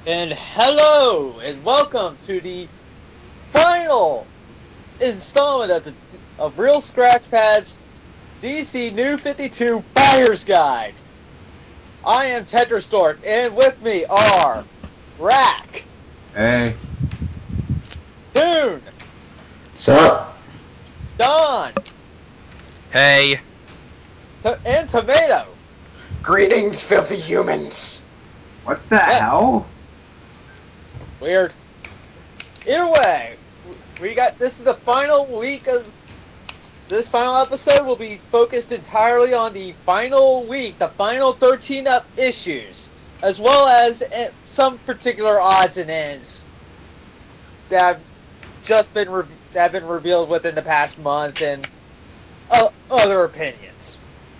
And hello, and welcome to the final installment of Real Scratch Pads DC New 52 Buyer's Guide. I am Tetrastork, and with me are Rack, Hey. Dune, Sup? Don, Hey, and Tomato. Greetings, filthy humans. What the Yes, hell? weird. Either way, this is the final week of this final episode will be focused entirely on the final week, the final 13 up issues, as well as some particular odds and ends that have that have been revealed within the past month and other opinions.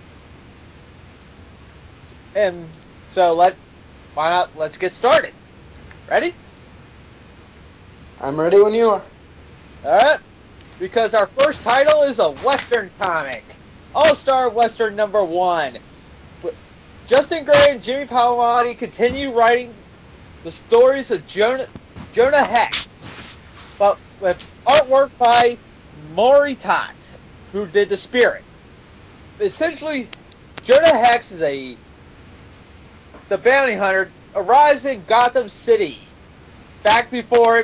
And so let's get started. Ready? I'm ready when you are. All right. Because our first title is a Western comic, All-Star Western #1. Justin Gray and Jimmy Palmiotti continue writing the stories of Jonah Hex, but with artwork by Maury Tott, who did The Spirit. Essentially, Jonah Hex is the bounty hunter arrives in Gotham City back before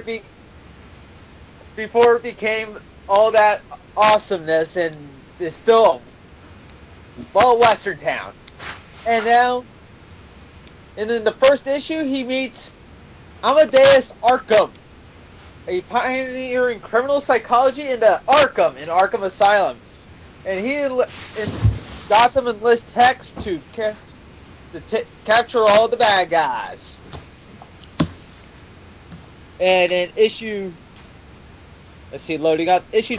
it became all that awesomeness and is still Western town. And now, and in the first issue, he meets Amadeus Arkham, a pioneer in criminal psychology in Arkham Asylum. And Gotham enlists Hex to capture all the bad guys. And in loading up issue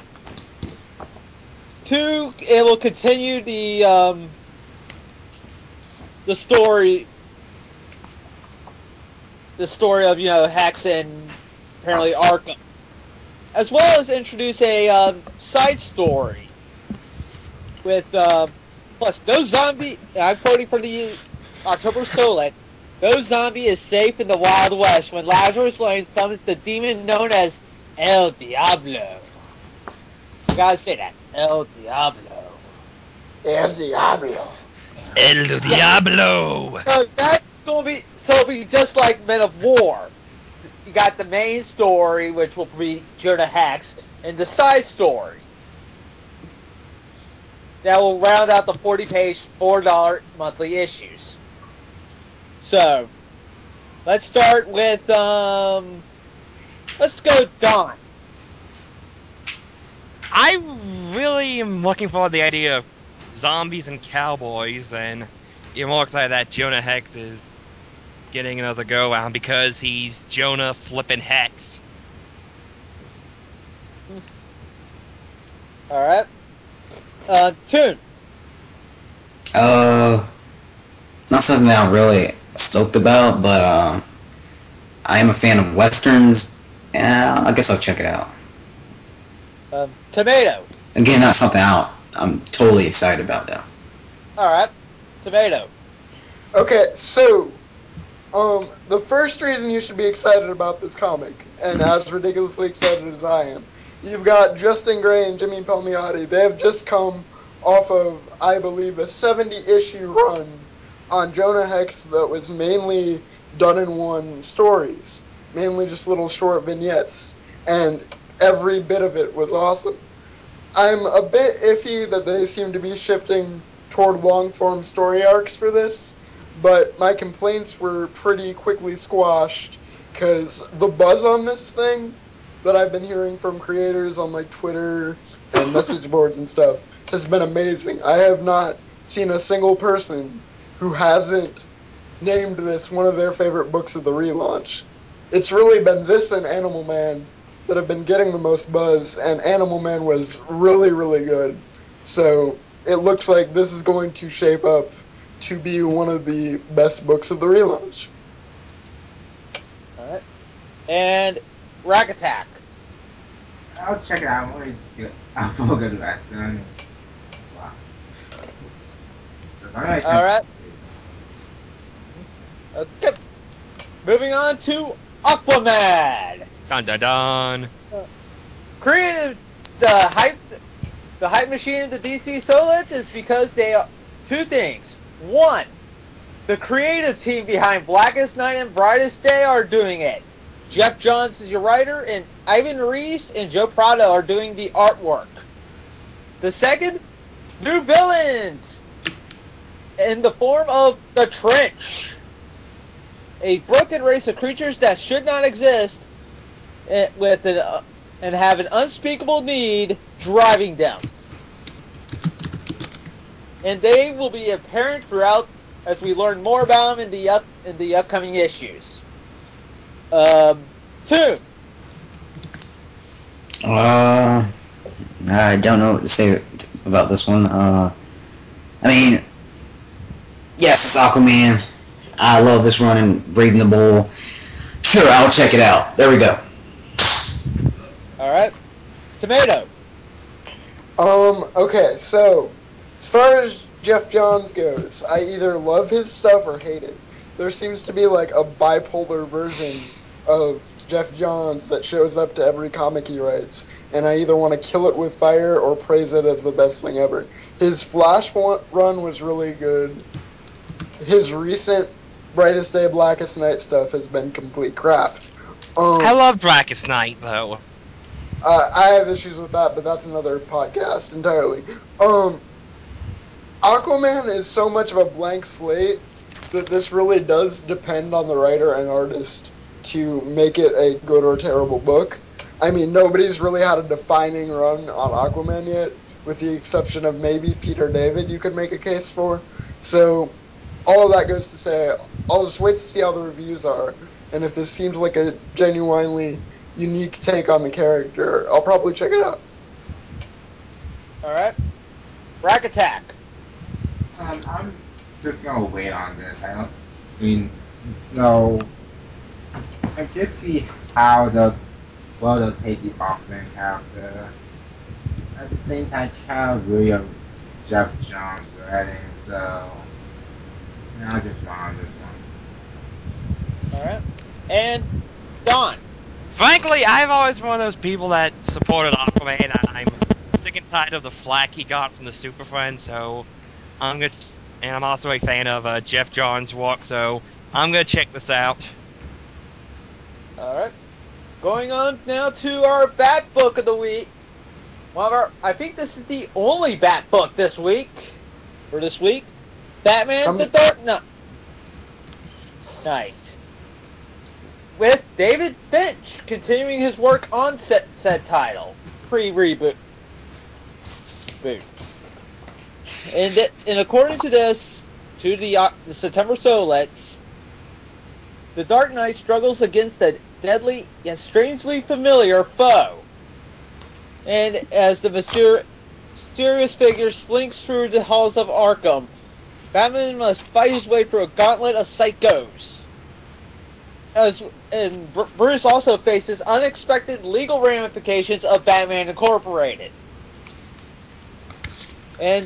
2, it will continue the story of Hex and apparently Arkham, as well as introduce a side story with plus no zombie. I'm quoting from the October Solix. No zombie is safe in the Wild West when Lazarus Lane summons the demon known as El Diablo. I gotta say that, El Diablo. El Diablo. El Yeah, Diablo! so it'll be just like Men of War. You got the main story, which will be Jonah Hex, and the side story that will round out the 40-page, $4 monthly issues. So, let's start with, let's go Don. I really am looking forward to the idea of zombies and cowboys, and even more excited that Jonah Hex is getting another go around because he's Jonah flippin' Hex. Alright. Tune. Uh, Not something that I'm really stoked about, but I am a fan of westerns. Yeah, I guess I'll check it out. Tomato. Again, not something I'm totally excited about though. Alright. Tomato. Okay, so the first reason you should be excited about this comic, and as ridiculously excited as I am, you've got Justin Gray and Jimmy Palmiotti. They have just come off of, I believe, a 70-issue run on Jonah Hex that was mainly done in one stories, mainly just little short vignettes, and every bit of it was awesome. I'm a bit iffy that they seem to be shifting toward long form story arcs for this, but my complaints were pretty quickly squashed because the buzz on this thing that I've been hearing from creators on like Twitter and message boards and stuff has been amazing. I have not seen a single person who hasn't named this one of their favorite books of the relaunch. It's really been this and Animal Man that have been getting the most buzz, and Animal Man was really, really good. So it looks like this is going to shape up to be one of the best books of the relaunch. Alright. And Rack Attack. I'll check it out. I'm always good. I'll follow good Western. Wow. As long as I can. Alright. Okay. Moving on to Aquaman. Dun dun dun. Created the hype machine of the DC Solid is because they are two things. One, the creative team behind Blackest Night and Brightest Day are doing it. Jeff Johns is your writer, and Ivan Reis and Joe Prado are doing the artwork. The second, new villains in the form of the Trench, a broken race of creatures that should not exist, and have an unspeakable need driving them. And they will be apparent throughout as we learn more about them in the upcoming issues. Two. I don't know what to say about this one. I mean, yes, it's Aquaman. I love this run and Raven the Bull. Sure, I'll check it out. There we go. All right. Tomato. Okay, so as far as Jeff Johns goes, I either love his stuff or hate it. There seems to be like a bipolar version of Jeff Johns that shows up to every comic he writes, and I either want to kill it with fire or praise it as the best thing ever. His Flash run was really good. His recent Brightest Day, Blackest Night stuff has been complete crap. I love Blackest Night though. I have issues with that, but that's another podcast entirely. Aquaman is so much of a blank slate that this really does depend on the writer and artist to make it a good or terrible book. I mean, nobody's really had a defining run on Aquaman yet, with the exception of maybe Peter David, you could make a case for. So, all of that goes to say, I'll just wait to see how the reviews are, and if this seems like a genuinely unique take on the character, I'll probably check it out. All right. Rack Attack. I'm just gonna wait on this. I mean, no, I just see how they'll take the Aquaman character. At the same time, kind of really of Jeff Johns writing, so I'll just run on this one. All right. And Don. Frankly, I've always been one of those people that supported Aquaman, and I'm sick and tired of the flack he got from the Super Friends. So and I'm also a fan of Jeff Johns' work. So I'm gonna check this out. All right. Going on now to our Bat book of the week. I think this is the only Bat book this week. For this week, Batman: The Dark Knight, with David Finch continuing his work on said title, pre-reboot. And according to the September Solets, the Dark Knight struggles against a deadly yet strangely familiar foe. And as the mysterious figure slinks through the halls of Arkham, Batman must fight his way through a gauntlet of psychos. Bruce also faces unexpected legal ramifications of Batman Incorporated. And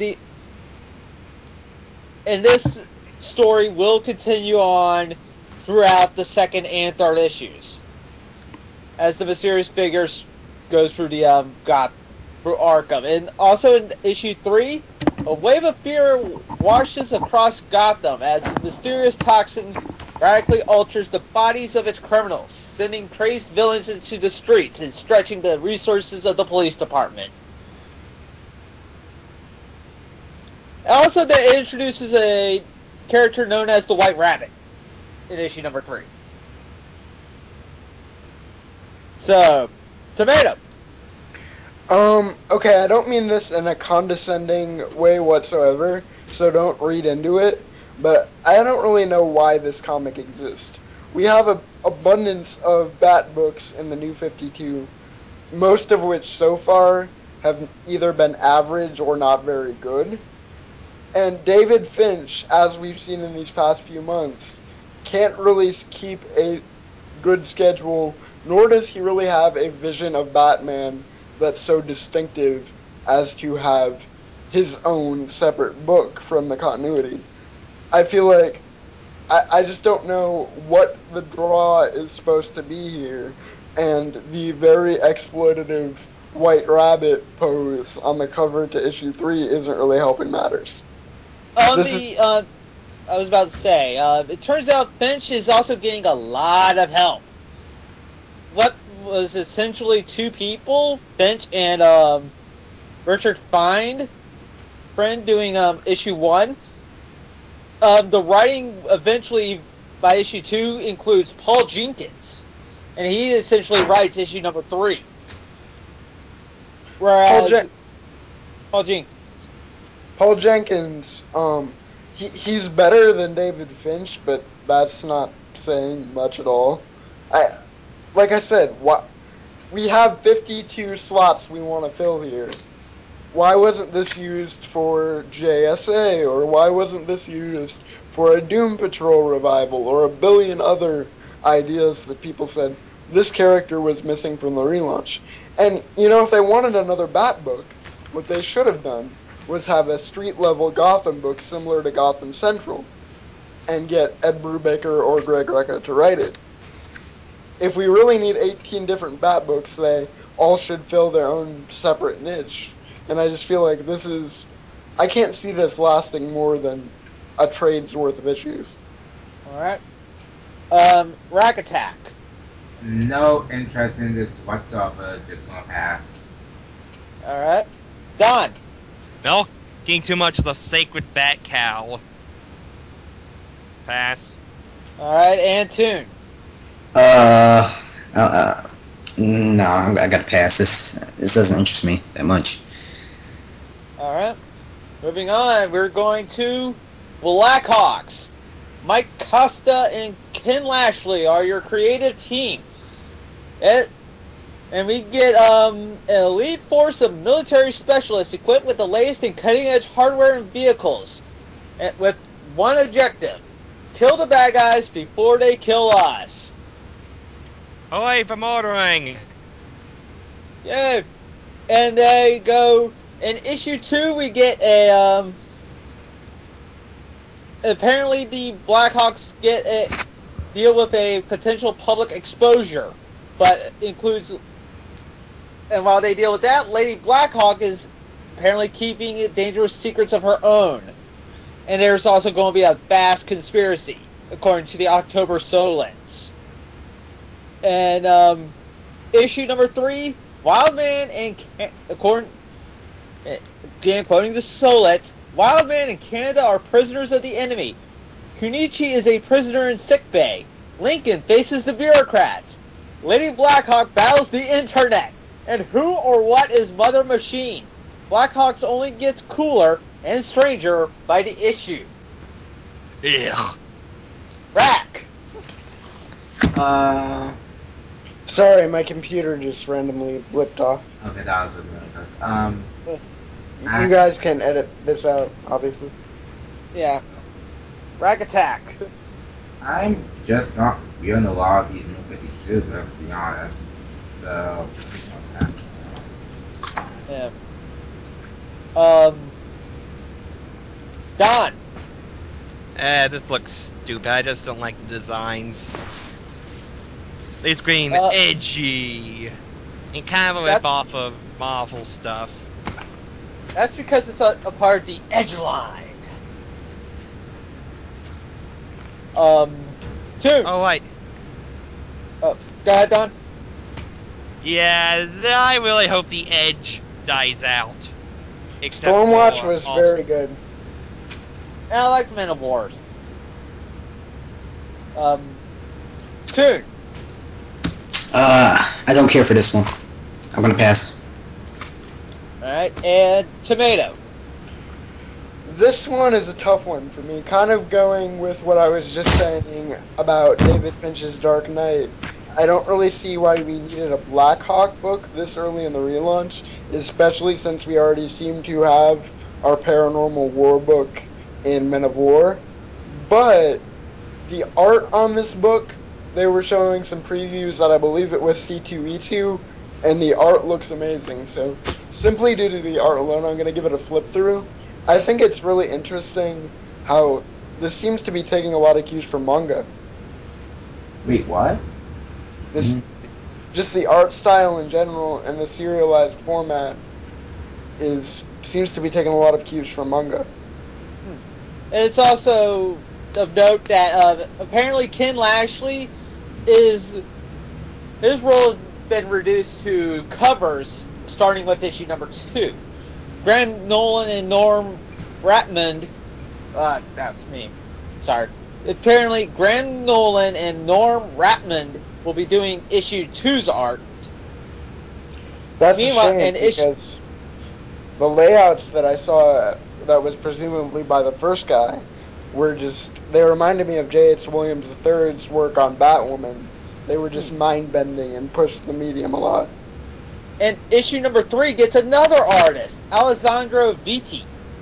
this story will continue on throughout the second and third issues, as the mysterious figures goes through through Arkham. And also in issue 3, a wave of fear washes across Gotham as the mysterious toxin radically alters the bodies of its criminals, sending crazed villains into the streets and stretching the resources of the police department. Also, that introduces a character known as the White Rabbit in issue number 3. So, Tomato. Okay, I don't mean this in a condescending way whatsoever, so don't read into it, but I don't really know why this comic exists. We have an abundance of Bat books in the New 52, most of which so far have either been average or not very good. And David Finch, as we've seen in these past few months, can't really keep a good schedule, nor does he really have a vision of Batman that's so distinctive as to have his own separate book from the continuity. I feel like I just don't know what the draw is supposed to be here, and the very exploitative White Rabbit pose on the cover to issue 3 isn't really helping matters. On This is the, I was about to say, it turns out Finch is also getting a lot of help. What was essentially two people, Finch and Richard Find, friend, doing issue 1. The writing eventually by issue 2 includes Paul Jenkins, and he essentially writes issue number 3. Whereas Paul Jenkins. Paul Jenkins, he's better than David Finch, but that's not saying much at all. Like I said, we have 52 slots we want to fill here. Why wasn't this used for JSA, or why wasn't this used for a Doom Patrol revival, or a billion other ideas that people said this character was missing from the relaunch? And, if they wanted another Bat book, what they should have done was have a street-level Gotham book similar to Gotham Central, and get Ed Brubaker or Greg Rucka to write it. If we really need 18 different Bat books, they all should fill their own separate niche. And I just feel like I can't see this lasting more than a trade's worth of issues. Alright. Rack Attack. No interest in this whatsoever. Just gonna pass. Alright. Don. Milking too much of the sacred bat cow. Pass. Alright, and Toon. Uh, no, I gotta pass. This doesn't interest me that much. Alright. Moving on, we're going to Blackhawks. Mike Costa and Ken Lashley are your creative team. And we get an elite force of military specialists equipped with the latest and cutting-edge hardware and vehicles, with one objective: kill the bad guys before they kill us. Away from ordering! Yeah. And they go in issue 2. We get a apparently the Blackhawks get deal with a potential public exposure, but includes. And while they deal with that, Lady Blackhawk is apparently keeping dangerous secrets of her own. And there's also going to be a vast conspiracy, according to the October Solents. And issue number 3, Wildman and again quoting the Solent, Wildman and Canada are prisoners of the enemy. Kunichi is a prisoner in sickbay. Lincoln faces the bureaucrats. Lady Blackhawk battles the internet. And who or what is Mother Machine? Blackhawks only gets cooler and stranger by the issue. Ugh. Rack. Sorry, my computer just randomly blipped off. Okay, that was really nice. You guys can edit this out, obviously. Yeah. Rack Attack. I'm just not viewing a lot of these new 52s, let's be honest. So, okay. Yeah. Don. This looks stupid. I just don't like the designs. They scream edgy. And kind of a rip off of Marvel stuff. That's because it's a part of the edge line. Two. Oh, wait. Oh, go ahead, Don. Yeah, I really hope the edge dies out. Stormwatch was very good. And I like Men of Wars. Toon. I don't care for this one. I'm gonna pass. Alright, and Tomato. This one is a tough one for me, kind of going with what I was just saying about David Finch's Dark Knight. I don't really see why we needed a Blackhawk book this early in the relaunch, especially since we already seem to have our Paranormal War book in Men of War. But the art on this book, they were showing some previews that I believe it was C2E2, and the art looks amazing. So simply due to the art alone, I'm going to give it a flip through. I think it's really interesting how this seems to be taking a lot of cues from manga. Wait, what? This just the art style in general and the serialized format seems to be taking a lot of cues from manga. It's also of note that apparently Ken Lashley his role has been reduced to covers, starting with issue number 2. Graham Nolan and Norm Ratmund, that's me. Sorry. Apparently, Graham Nolan and Norm Ratmund will be doing issue 2's art. That's a Meanwhile, shame because the layouts that I saw that was presumably by the first guy they reminded me of J.H. Williams III's work on Batwoman. They were just mind-bending and pushed the medium a lot. And issue number 3 gets another artist, Alessandro Vitti.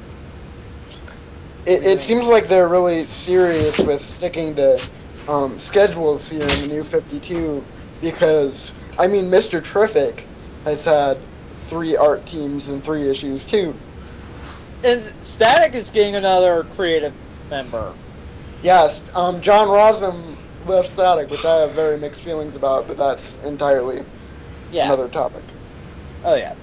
It seems like they're really serious with sticking to schedules here in the New 52 because, I mean, Mr. Terrific has had 3 art teams in 3 issues too. And Static is getting another creative member. Yes, John Rossum left Static, which I have very mixed feelings about, but that's entirely another topic. Oh yeah.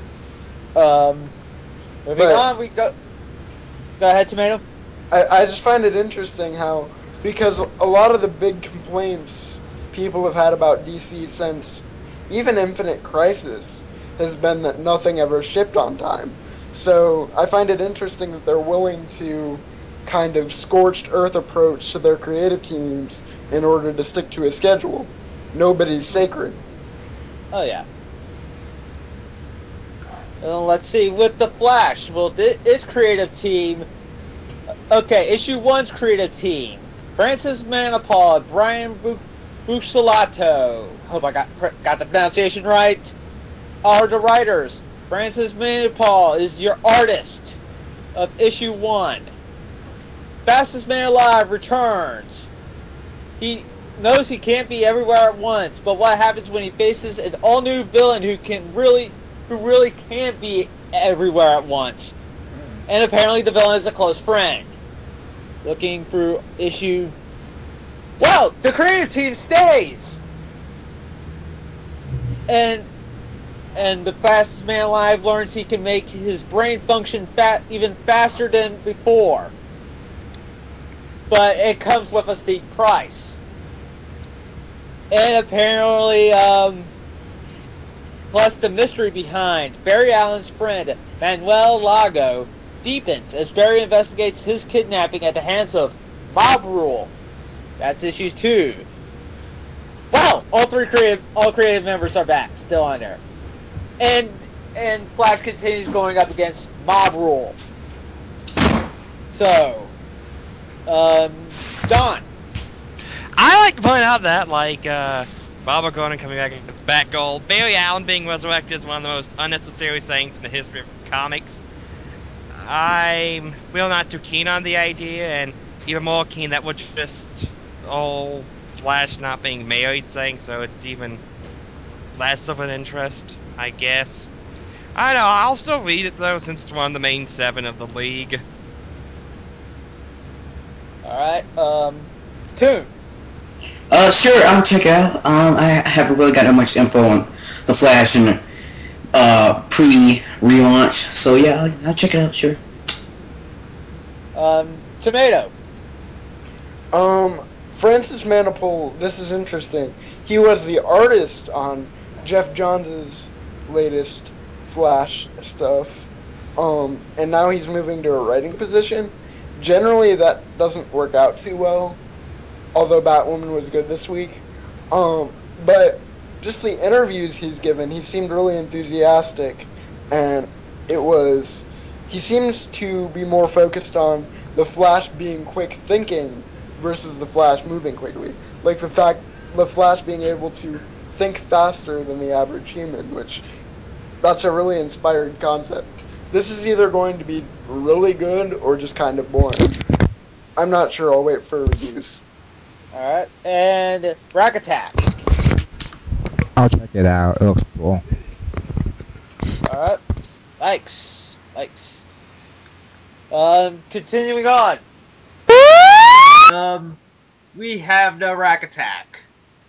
Moving on, we go. Go ahead, Tomato. I just find it interesting how, because a lot of the big complaints people have had about DC since even Infinite Crisis has been that nothing ever shipped on time. So I find it interesting that they're willing to kind of scorched earth approach to their creative teams in order to stick to a schedule. Nobody's sacred. Oh yeah. Let's see, with the Flash, well, its creative team. Okay, issue 1's creative team: Francis Manapul, Brian Buccellato. Hope I got the pronunciation right. Are the writers. Francis Manapul is your artist of issue 1. Fastest Man Alive returns. He knows he can't be everywhere at once, but what happens when he faces an all-new villain who really can be everywhere at once? And apparently the villain is a close friend. Looking through issue... Well, the creative team stays! And the fastest man alive learns he can make his brain function even faster than before. But it comes with a steep price. And apparently, plus the mystery behind Barry Allen's friend, Manuel Lago, deepens as Barry investigates his kidnapping at the hands of Mob Rule. That's issue 2. Wow! All creative members are back, still on there. And Flash continues going up against Mob Rule. So, Don. I like to point out that, Barbara Gordon coming back against Batgirl, Barry Allen being resurrected is one of the most unnecessary things in the history of comics. I'm really not too keen on the idea, and even more keen that we're just all Flash not being married thing, so it's even less of an interest, I guess. I don't know, I'll still read it though, since it's one of the main 7 of the league. Alright, Toon. Sure, I'll check it out. I haven't really got that much info on the Flash and pre-relaunch, so yeah, I'll check it out. Sure. Tomato. Francis Manapul, this is interesting. He was the artist on Jeff Johns' latest Flash stuff. And now he's moving to a writing position. Generally, that doesn't work out too well. Although Batwoman was good this week. But just the interviews he's given, he seemed really enthusiastic. And he seems to be more focused on the Flash being quick thinking versus the Flash moving quickly. Like the Flash being able to think faster than the average human, which that's a really inspired concept. This is either going to be really good or just kind of boring. I'm not sure. I'll wait for reviews. Alright, and Rack Attack. I'll check it out. It looks cool. Alright, Likes. Continuing on. we have no Rack Attack.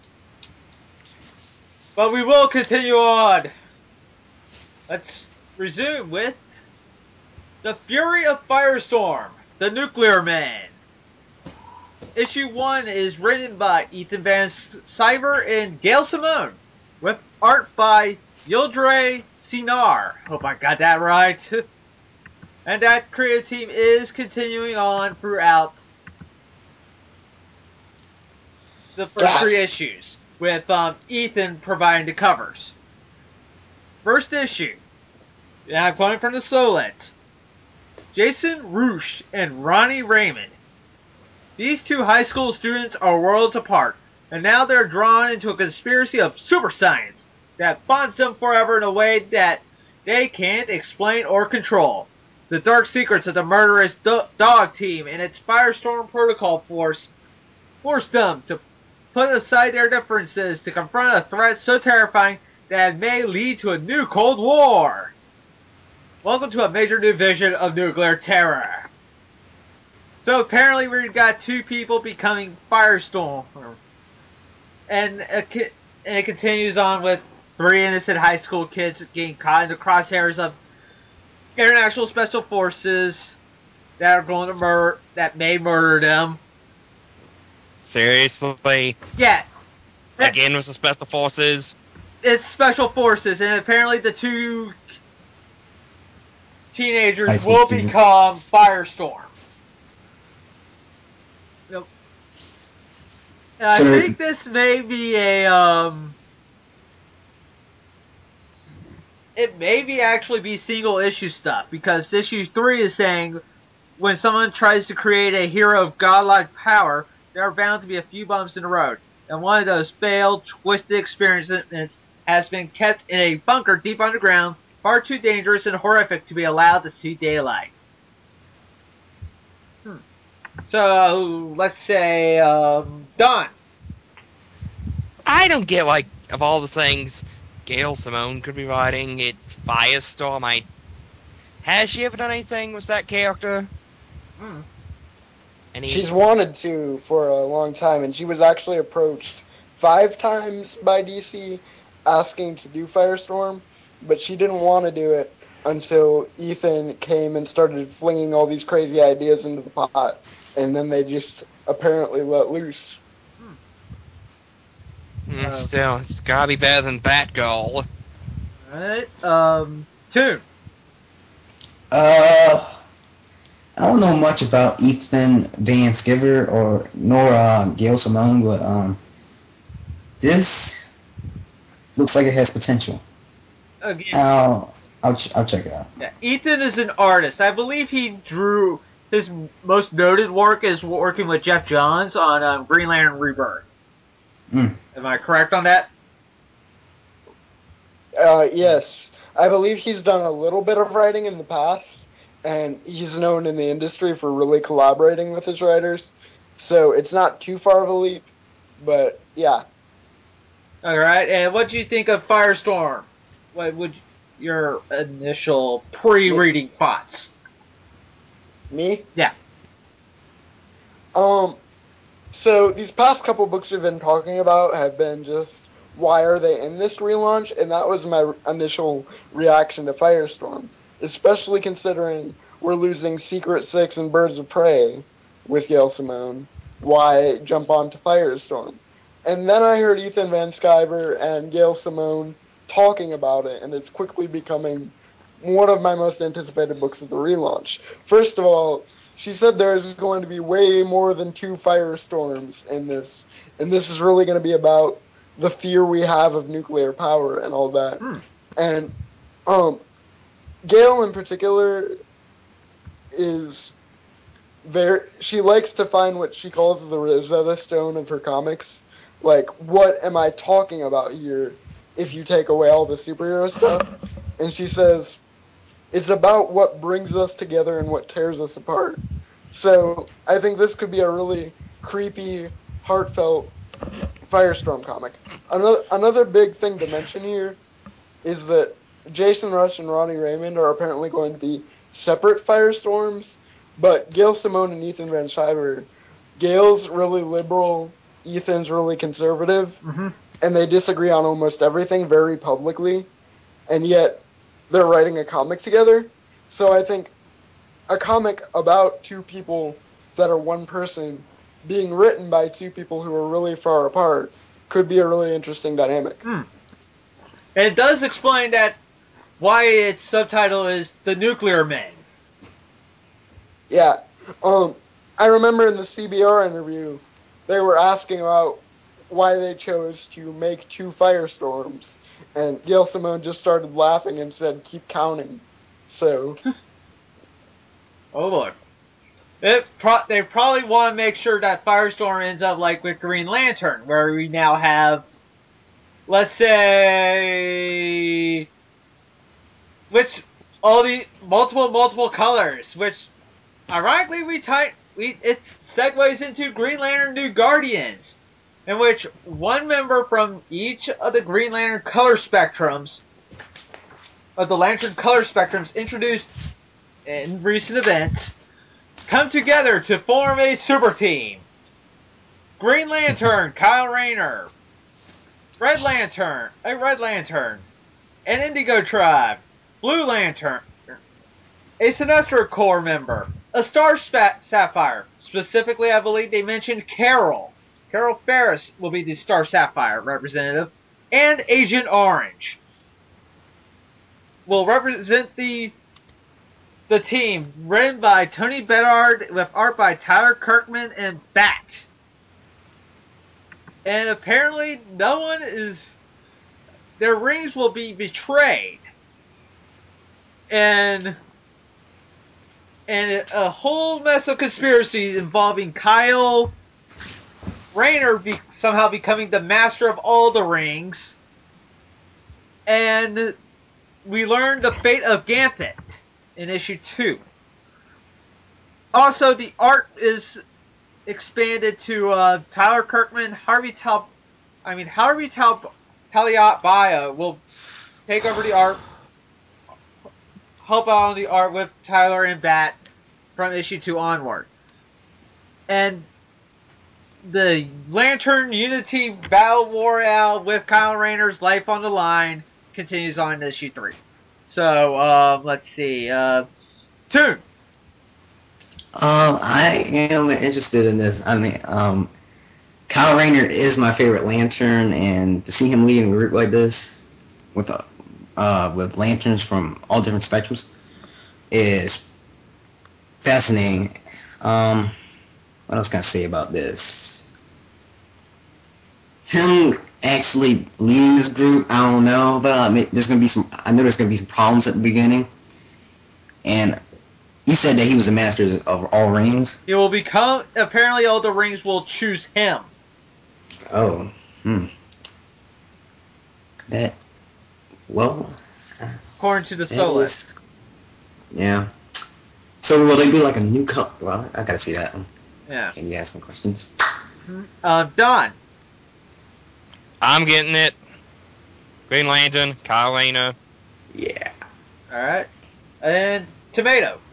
But we will continue on. Let's resume with The Fury of Firestorm, The Nuclear Man. Issue 1 is written by Ethan Van Sciver and Gail Simone, with art by Yildiray Cinar. Hope I got that right. And that creative team is continuing on throughout the first Gasp. 3 issues, with Ethan providing the covers. First issue, and I'm quoting from the Solent. Jason Roosh and Ronnie Raymond. These two high school students are worlds apart, and now they're drawn into a conspiracy of super science that bonds them forever in a way that they can't explain or control. The dark secrets of the murderous dog team and its Firestorm Protocol force them to put aside their differences to confront a threat so terrifying that it may lead to a new Cold War. Welcome to a major new vision of nuclear terror. So apparently we've got two people becoming Firestorm. And it continues on with 3 innocent high school kids getting caught in the crosshairs of international special forces that are going to that may murder them. Seriously? Yeah. Again with the special forces? It's special forces, and apparently the two teenagers will become Firestorm. Yep. And I think this may be it may be actually be single issue stuff, because issue 3 is saying when someone tries to create a hero of godlike power, there are bound to be a few bumps in the road, and one of those failed, twisted experiments has been kept in a bunker deep underground, far too dangerous and horrific to be allowed to see daylight. So let's say Don. I don't get, like, of all the things Gail Simone could be writing, it's Firestorm. Has she ever done anything with that character? She's wanted to for a long time, and she was actually approached 5 times by DC asking to do Firestorm, but she didn't want to do it until Ethan came and started flinging all these crazy ideas into the pot, and then they just apparently let loose. Still, it's gotta be better than Batgirl. Alright, Toon. I don't know much about Ethan Van Sciver or nor Gail Simone, but this looks like it has potential. Again, I'll check it out. yeah, Ethan is an artist. I believe he drew his most noted work is working with Jeff Johns on Green Lantern Rebirth. Mm. Am I correct on that? Yes, I believe he's done a little bit of writing in the past, and he's known in the industry for really collaborating with his writers. So it's not too far of a leap, but yeah. All right, and what do you think of Firestorm? What would your initial pre-reading thoughts? Me? Yeah. So these past couple books we've been talking about have been just why are they in this relaunch, and that was my initial reaction to Firestorm, especially considering we're losing Secret Six and Birds of Prey with Gail Simone. Why jump on to Firestorm? And then I heard Ethan Van Sciver and Gail Simone talking about it, and it's quickly becoming one of my most anticipated books of the relaunch. First of all, she said there's going to be way more than 2 firestorms in this, and this is really going to be about the fear we have of nuclear power and all that. And Gail in particular is very. She likes to find what she calls the Rosetta Stone of her comics. Like, what am I talking about here? If you take away all the superhero stuff, and she says it's about what brings us together and what tears us apart. So I think this could be a really creepy, heartfelt Firestorm comic. Another big thing to mention here is that Jason Rush and Ronnie Raymond are apparently going to be separate Firestorms, but Gail Simone and Ethan Van Sciver Gail's really liberal, Ethan's really conservative, and they disagree on almost everything very publicly, and yet they're writing a comic together. So I think a comic about two people that are one person being written by two people who are really far apart could be a really interesting dynamic. It does explain that why its subtitle is The Nuclear Men. Yeah. I remember in the CBR interview, they were asking about why they chose to make two firestorms, and Gail Simone just started laughing and said, "Keep counting." So, Oh Lord. They probably want to make sure that Firestorm ends up like with Green Lantern, where we now have, let's say, which all the multiple colors, which ironically it segues into Green Lantern New Guardians, in which one member from each of the Green Lantern color spectrums, of the Lantern color spectrums introduced in recent events, come together to form a super team. Green Lantern, Kyle Rayner. Red Lantern, an Indigo Tribe. Blue Lantern, a Sinestro Corps member. A Star Sapphire. Specifically, I believe they mentioned Carol. Carol Ferris will be the Star Sapphire representative. And Agent Orange will represent the team, written by Tony Bedard with art by Tyler Kirkman and Bat. And apparently their rings will be betrayed. And a whole mess of conspiracies involving Kyle Rayner somehow becoming the master of all the rings. And we learn the fate of Gambit in issue 2. Also, the art is expanded to Tyler Kirkman, Harvey Taliot will take over the art, help out on the art with Tyler and Bat from issue 2 onward. And the Lantern Unity Battle Royale with Kyle Rayner's life on the line continues on in issue 3. So, let's see. Toon. I am interested in this. I mean, Kyle Rayner is my favorite Lantern, and to see him leading a group like this with lanterns from all different spectrums is fascinating. What else can I say about this? Him actually leading this group, I don't know, but I know there's gonna be some problems at the beginning. And you said that he was the master of all rings. He will become. Apparently, all the rings will choose him. Oh, that well, According to the that Solus. is, yeah. So will they be like a new color? Well, I gotta see that one. Yeah. Can you ask some questions? Don. I'm getting it. Green Lantern, Kyle Rayner. Yeah. Alright. And Tomato.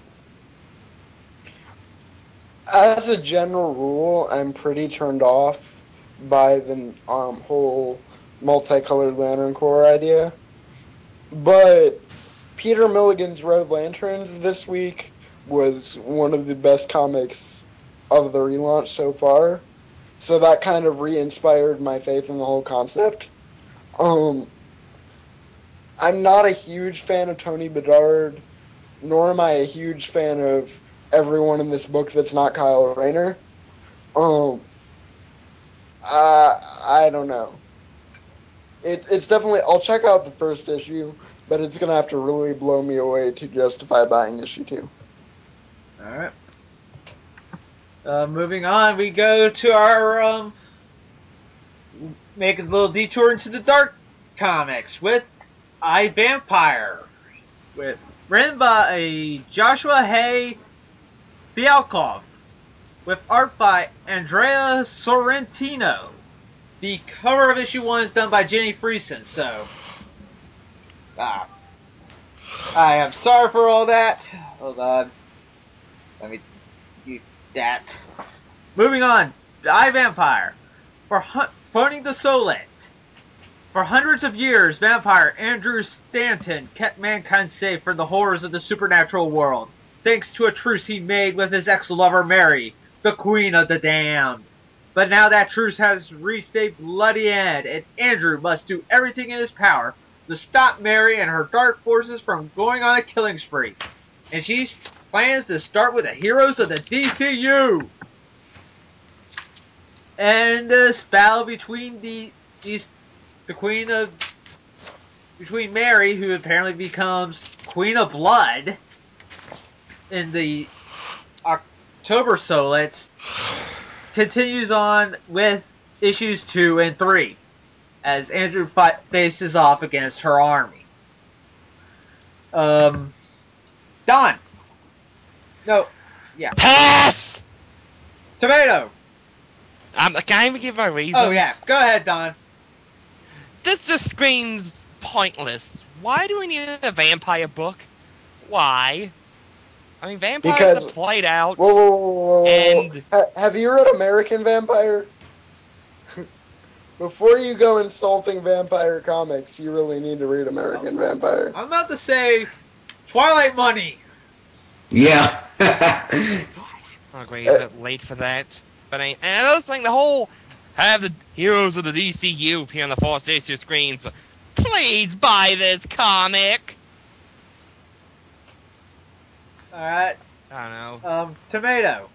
as a general rule, I'm pretty turned off by the whole multicolored Lantern Corps idea. But Peter Milligan's Red Lanterns this week was one of the best comics of the relaunch so far. So that kind of re-inspired my faith in the whole concept. Um, I'm not a huge fan of Tony Bedard, nor am I a huge fan of everyone in this book that's not Kyle Rayner. Um, I don't know. It's definitely. I'll check out the first issue, but it's gonna have to really blow me away to justify buying issue 2. Alright. Moving on, we go to our make a little detour into the Dark Comics with I Vampire, with written by Joshua Hay Fialkov, with art by Andrea Sorrentino. The cover of issue 1 is done by Jenny Friesen, so I am sorry for all that. Hold on. Let me do that. Moving on, I Vampire. Phoning the Solit. For hundreds of years, vampire Andrew Stanton kept mankind safe from the horrors of the supernatural world, thanks to a truce he made with his ex-lover Mary, the Queen of the Damned. But now that truce has reached a bloody end, and Andrew must do everything in his power to stop Mary and her dark forces from going on a killing spree. And she plans to start with the heroes of the DCU. And this battle between the Queen of between Mary, who apparently becomes Queen of Blood in the October Solits, continues on with issues 2 and 3 as Andrew faces off against her army. Don. No. Yeah. Pass! Tomato. Can I even give my reasons? Oh, yeah. Go ahead, Don. This just screams pointless. Why do we need a vampire book? Why? I mean, vampires Because- have played out. Whoa. And- Have you read American Vampire? Before you go insulting vampire comics, you really need to read American Vampire. I'm about to say Twilight Money. Yeah. I agree, a bit late for that. But and another thing, the whole have the heroes of the DCU appear on the first issue screens. Please buy this comic. All right. I don't know. Tomato.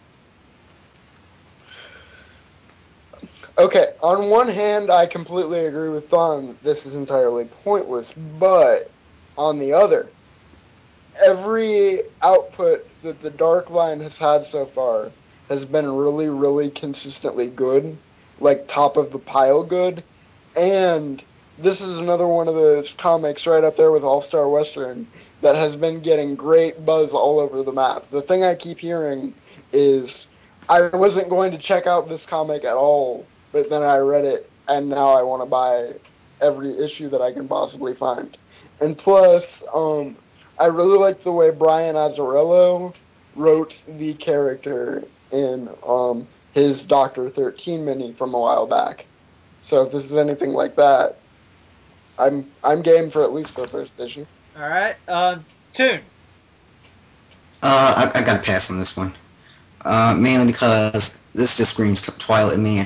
Okay, on one hand, I completely agree with Don. This is entirely pointless. But on the other, every output that the Dark Line has had so far has been really, really consistently good, like top of the pile good. And this is another one of those comics right up there with All Star Western that has been getting great buzz all over the map. The thing I keep hearing is I wasn't going to check out this comic at all, but then I read it and now I want to buy every issue that I can possibly find. And plus, I really like the way Brian Azzarello wrote the character in his Doctor 13 mini from a while back. So if this is anything like that, I'm game for at least the first issue. All right. Toon. I gotta pass on this one. Mainly because this just screams Twilight me.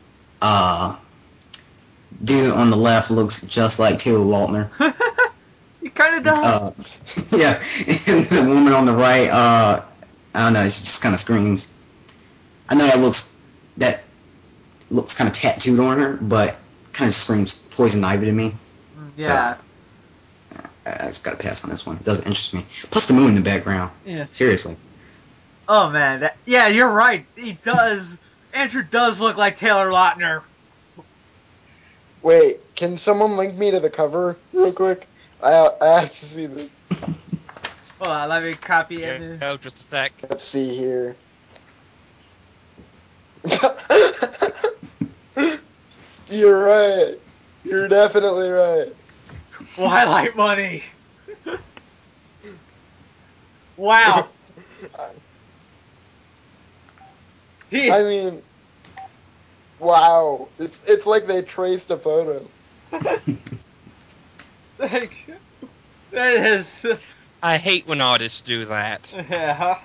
Dude on the left looks just like Taylor Lautner. You kind of does. Yeah, and the woman on the right, I don't know, she just kind of screams. I know that looks kind of tattooed on her, but kind of screams Poison Ivy to me. Yeah. So, I just gotta pass on this one. It doesn't interest me. Plus the moon in the background. Yeah. Seriously. Oh man. Yeah, you're right. He does. Andrew does look like Taylor Lautner. Wait, can someone link me to the cover real quick? I have to see this. Hold on. Let me copy it. Oh, just a sec. Let's see here. You're right. You're definitely right. Twilight Money. Wow. I mean, wow. It's like they traced a photo. Like, that is. I hate when artists do that. Yeah.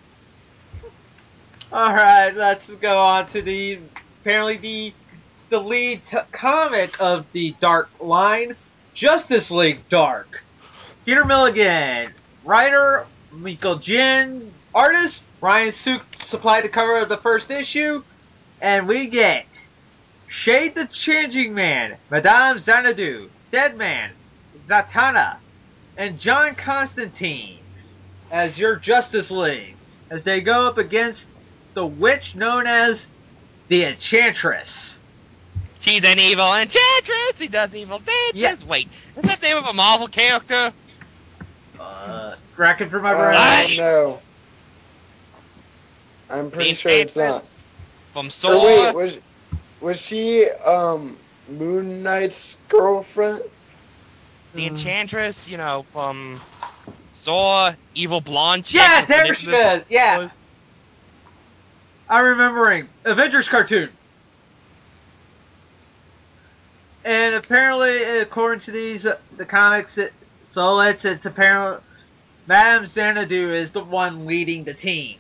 All right. Let's go on to the apparently the lead comic of the Dark Line, Justice League Dark. Peter Milligan, writer Michael Jin, artist Ryan Suk supplied the cover of the first issue, and we get Shade the Changing Man, Madame Xanadu, Deadman, Zatanna, and John Constantine as your Justice League as they go up against the witch known as the Enchantress. She's an evil enchantress. She does evil dances. Yeah. Wait, is that the name of a Marvel character? Racking for my brain. No. I'm pretty The sure it's not. Enchantress from Or Saw. wait, was she Moon Knight's girlfriend? The Enchantress, from Saw, evil blonde chick. Yeah, with there she manipulative is. Yeah. powers. I'm remembering Avengers cartoon. And apparently, according to the comics, it's apparently Madame Xanadu is the one leading the team.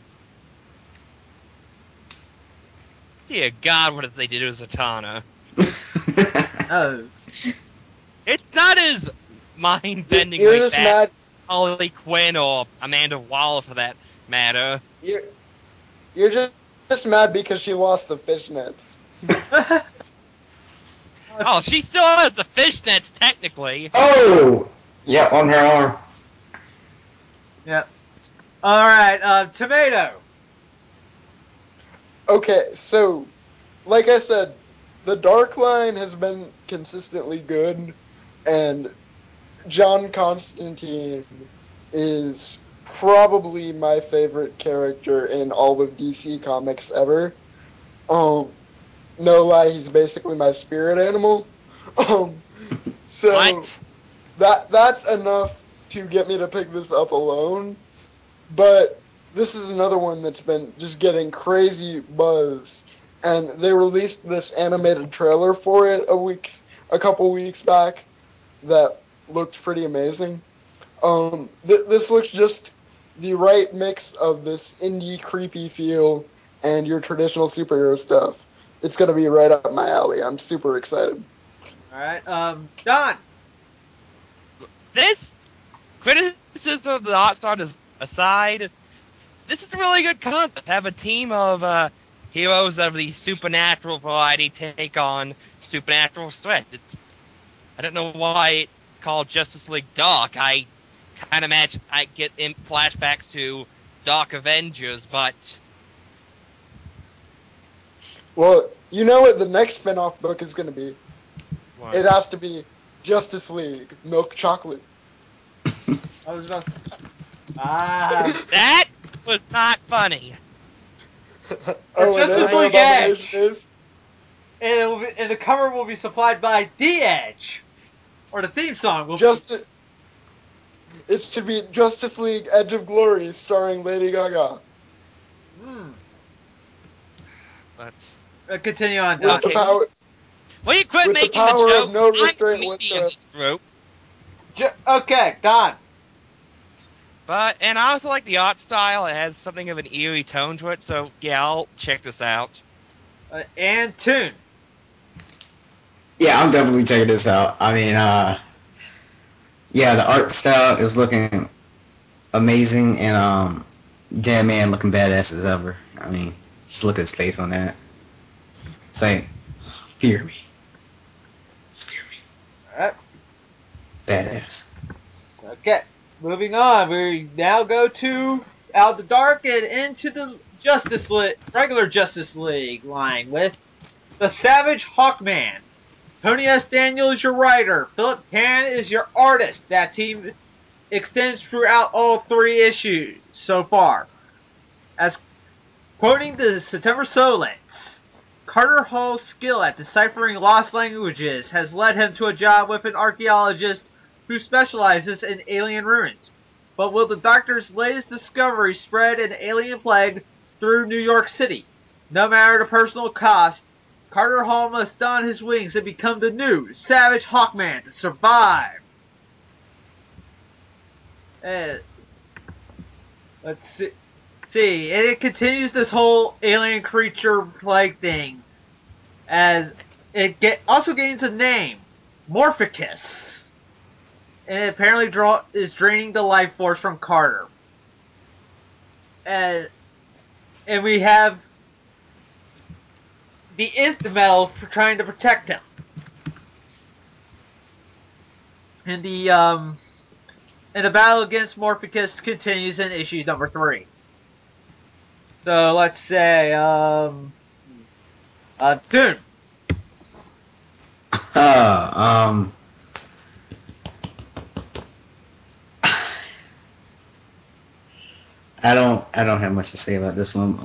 Dear God, what did they do to Zatanna? Oh, It's not as mind-bending You're like just that. mad. Harley Quinn or Amanda Waller, for that matter. You're just mad because she lost the fishnets. Oh, she still has the fishnets, technically. Oh! Yeah, on her arm. yeah. All right, Tomato. Okay, so like I said, the Dark Line has been consistently good, and John Constantine is probably my favorite character in all of DC Comics ever. Um, no lie, he's basically my spirit animal. Um, so What? that's enough to get me to pick this up alone. But this is another one that's been just getting crazy buzz. And they released this animated trailer for it a couple weeks back that looked pretty amazing. This looks just the right mix of this indie creepy feel and your traditional superhero stuff. It's gonna be right up my alley. I'm super excited. All right, Don. This criticism of the Hot Star aside, this is a really good concept. Have a team of heroes of the supernatural variety take on supernatural threats. I don't know why it's called Justice League Dark. I kind of imagine I get in flashbacks to Dark Avengers, but Well, you know what the next spin-off book is gonna be? what? It has to be Justice League Milk Chocolate. I was about. Ah, That was not funny. it's Oh, and then Justice What? no League abomination Edge, is and the cover will be supplied by The Edge, or the theme song will. Justice. It should be Justice League Edge of Glory starring Lady Gaga. Hmm. But Continue on, With Don. the okay, power will you quit with the making the power of jokes? no I'm the restraint comedian of whatsoever. this group. Okay, Don. And I also like the art style. It has something of an eerie tone to it. So yeah, I'll check this out. And Tune. Yeah, I'm definitely checking this out. I mean, yeah, the art style is looking amazing, and Dead Man looking badass as ever. I mean, just look at his face on that. Say, fear me, fear me, All right. badass. Okay. Moving on, we now go to Out of the Dark and into the Justice League, regular Justice League line with the Savage Hawkman. Tony S. Daniel is your writer. Philip Tan is your artist. That team extends throughout all three issues so far. As quoting the September Solents, Carter Hall's skill at deciphering lost languages has led him to a job with an archaeologist who specializes in alien ruins. But will the Doctor's latest discovery spread an alien plague through New York City? No matter the personal cost, Carter Hall must don his wings and become the new Savage Hawkman to survive. Uh, let's see. And it continues this whole alien creature plague thing as also gains a name, Morphicus, and it apparently is draining the life force from Carter. And and we have the Nth Metal for trying to protect him. And the battle against Morphicus continues in issue number 3. So let's say Toon. Uh, I don't have much to say about this one.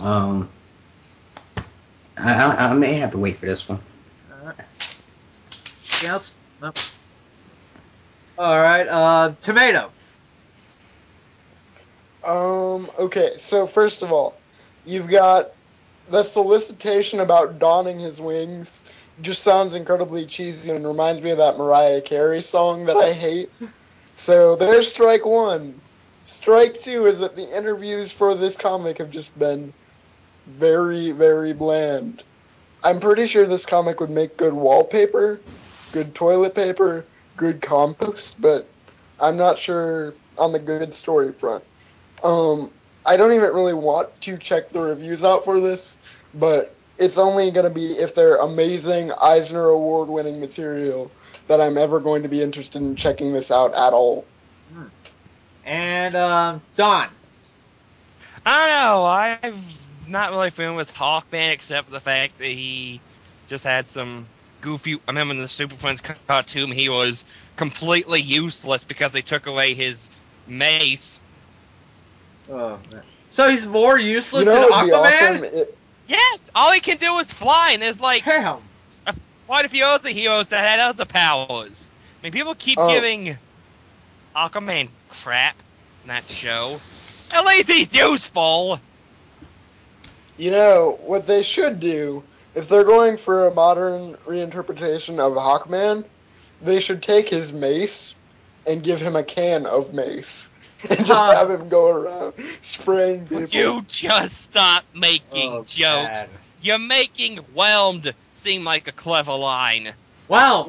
I may have to wait for this one. Anything else? No. All right. Tomato. Okay, so first of all, you've got the solicitation about donning his wings just sounds incredibly cheesy and reminds me of that Mariah Carey song that I hate. So there's strike one. Strike two is that the interviews for this comic have just been very, very bland. I'm pretty sure this comic would make good wallpaper, good toilet paper, good compost, but I'm not sure on the good story front. I don't even really want to check the reviews out for this, but it's only going to be if they're amazing Eisner Award winning material that I'm ever going to be interested in checking this out at all. And Don. I don't know. I've not really familiar with Hawkman except for the fact that he just had some goofy. I remember in the Super Friends cartoon, he was completely useless because they took away his mace. Oh, man. So he's more useless You than know, it would be awesome. Aquaman? Yes, all he can do is fly, and there's like Damn. quite a few other heroes that had other powers. I mean, people keep Oh. giving Aquaman crap in that show. At least he's useful. You know, what they should do, if they're going for a modern reinterpretation of Hawkman, they should take his mace and give him a can of mace. And just have him go around spraying people. You just stop making jokes. God. You're making whelmed seem like a clever line. Well,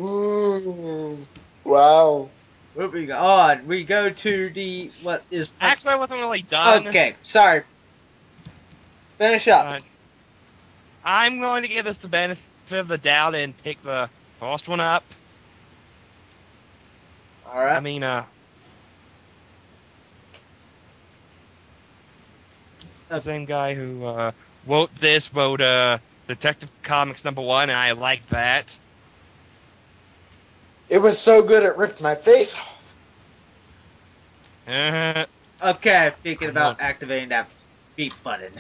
Wow. moving on, we go to the what is Actually, I wasn't really done. okay. Sorry. Finish up. But I'm going to give this the benefit of the doubt and pick the first one up. All right. I mean, the same guy who wrote this wrote Detective Comics #1, and I like that. It was so good it ripped my face off. Okay, speaking I'm about not- activating that beep button.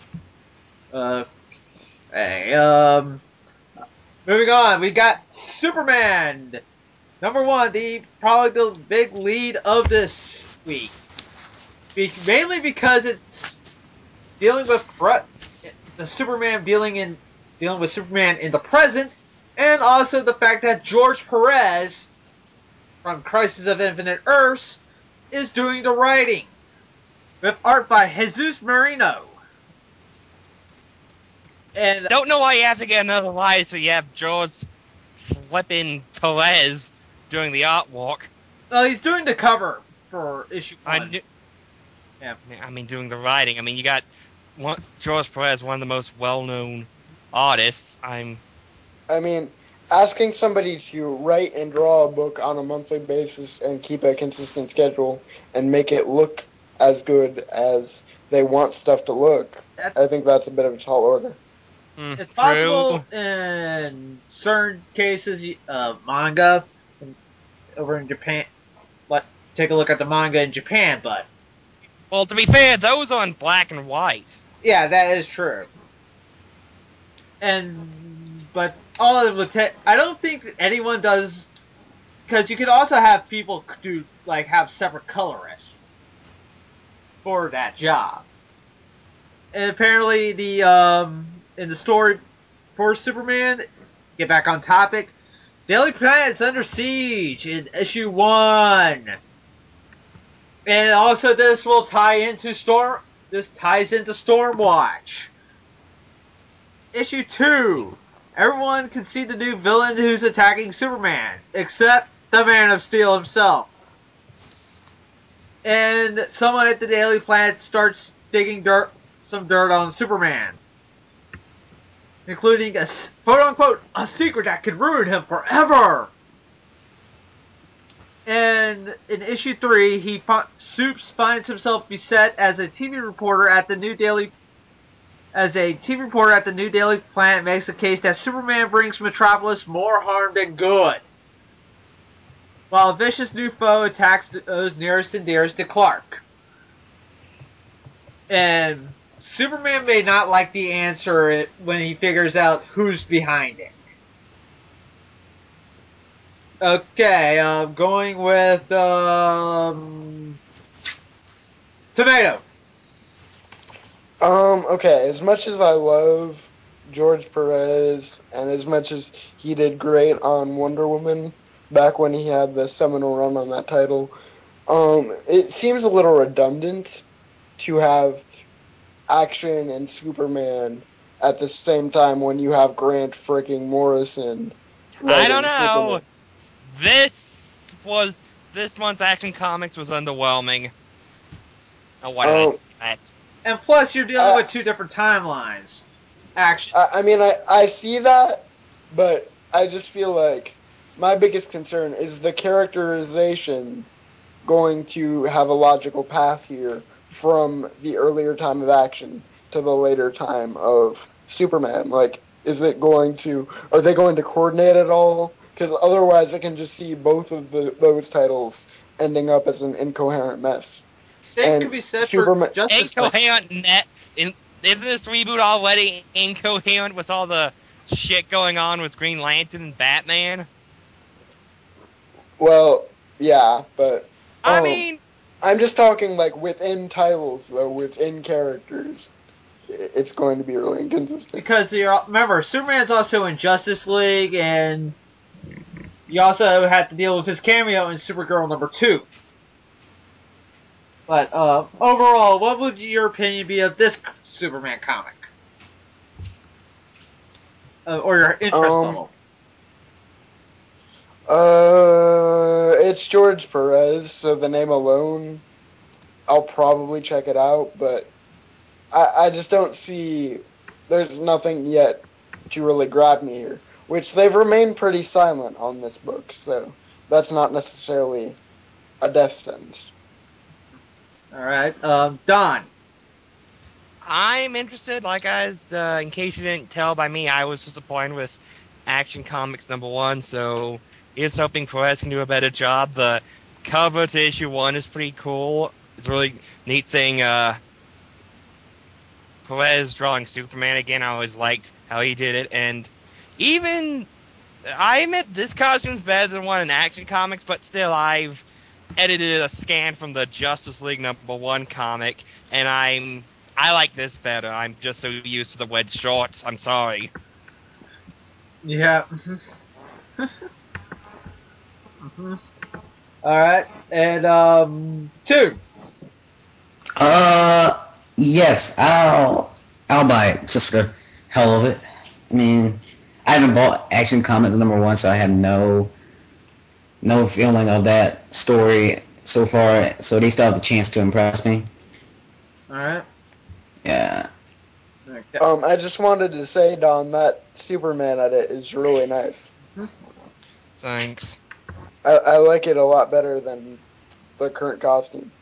Hey, moving on, we got Superman #1, the probably the big lead of this week. Mainly because it's dealing with the Superman dealing with Superman in the present, and also the fact that George Perez from Crisis of Infinite Earths is doing the writing with art by Jesus Marino. And Don't know why you have to get another line so you have George flipping Perez doing the artwork. he's doing the cover for issue 1. Yeah. I mean, doing the writing. I mean, you got George Perez, one of the most well-known artists. I mean, asking somebody to write and draw a book on a monthly basis and keep a consistent schedule and make it look as good as they want stuff to look, I think that's a bit of a tall order. It's True. possible in certain cases, manga over in Japan. Take a look at the manga in Japan, but Well, to be fair, those are in black and white. yeah, that is true. But all of it I don't think that anyone does, because you could also have people do have separate colorists for that job. And apparently, in the story for Superman, get back on topic. Daily Planet's under siege in issue 1. And also this will tie into this ties into Stormwatch. Issue 2. Everyone can see the new villain who's attacking Superman, except the Man of Steel himself. And someone at the Daily Planet starts digging some dirt on Superman, including a quote-unquote a secret that could ruin him forever. And in issue 3, Supes finds himself beset as a TV reporter at the New Daily Planet makes the case that Superman brings Metropolis more harm than good, while a vicious new foe attacks those nearest and dearest to Clark. And Superman may not like the answer when he figures out who's behind it. Okay, going with Tomato. Okay, as much as I love George Perez and as much as he did great on Wonder Woman back when he had the seminal run on that title, it seems a little redundant to have Action and Superman at the same time when you have Grant freaking Morrison I don't writing know. Superman. This month's Action Comics was underwhelming. Oh, why did I Um, say that? And plus, you're dealing I, with two different timelines. Action. I mean, I see that, but I just feel like my biggest concern is the characterization going to have a logical path here from the earlier time of Action to the later time of Superman. Like, is it going to? Are they going to coordinate at all? Because otherwise, I can just see both of those titles ending up as an incoherent mess. Same could And be said for Superman, Justice League. Incoherent net. Isn't this reboot already incoherent with all the shit going on with Green Lantern and Batman? well, yeah, but I um, mean, I'm just talking like within titles though, within characters. It's going to be really inconsistent. Because remember, Superman's also in Justice League, and you also have to deal with his cameo in Supergirl #2. But overall, what would your opinion be of this Superman comic, or your interest Um, level? it's George Perez, so the name alone, I'll probably check it out, but I just don't see, there's nothing yet to really grab me here, which they've remained pretty silent on this book, so that's not necessarily a death sentence. All right, Don. I'm interested. Like in case you didn't tell by me, I was disappointed with Action Comics #1, so here's hoping Perez can do a better job. The cover to issue 1 is pretty cool. It's a really neat thing. Perez drawing Superman again. I always liked how he did it, and even I admit this costume's better than one in Action Comics, but still, I've edited a scan from the Justice League #1 comic, and I like this better. I'm just so used to the wedge shorts. I'm sorry. Yeah. Mhm. All right, and two. Yes, I'll buy it just for the hell of it. I mean, I haven't bought Action Comics #1, so I have no feeling of that story so far. So they still have the chance to impress me. All right. Yeah. Okay. I just wanted to say, Don, that Superman edit is really nice. Thanks. I like it a lot better than the current costume.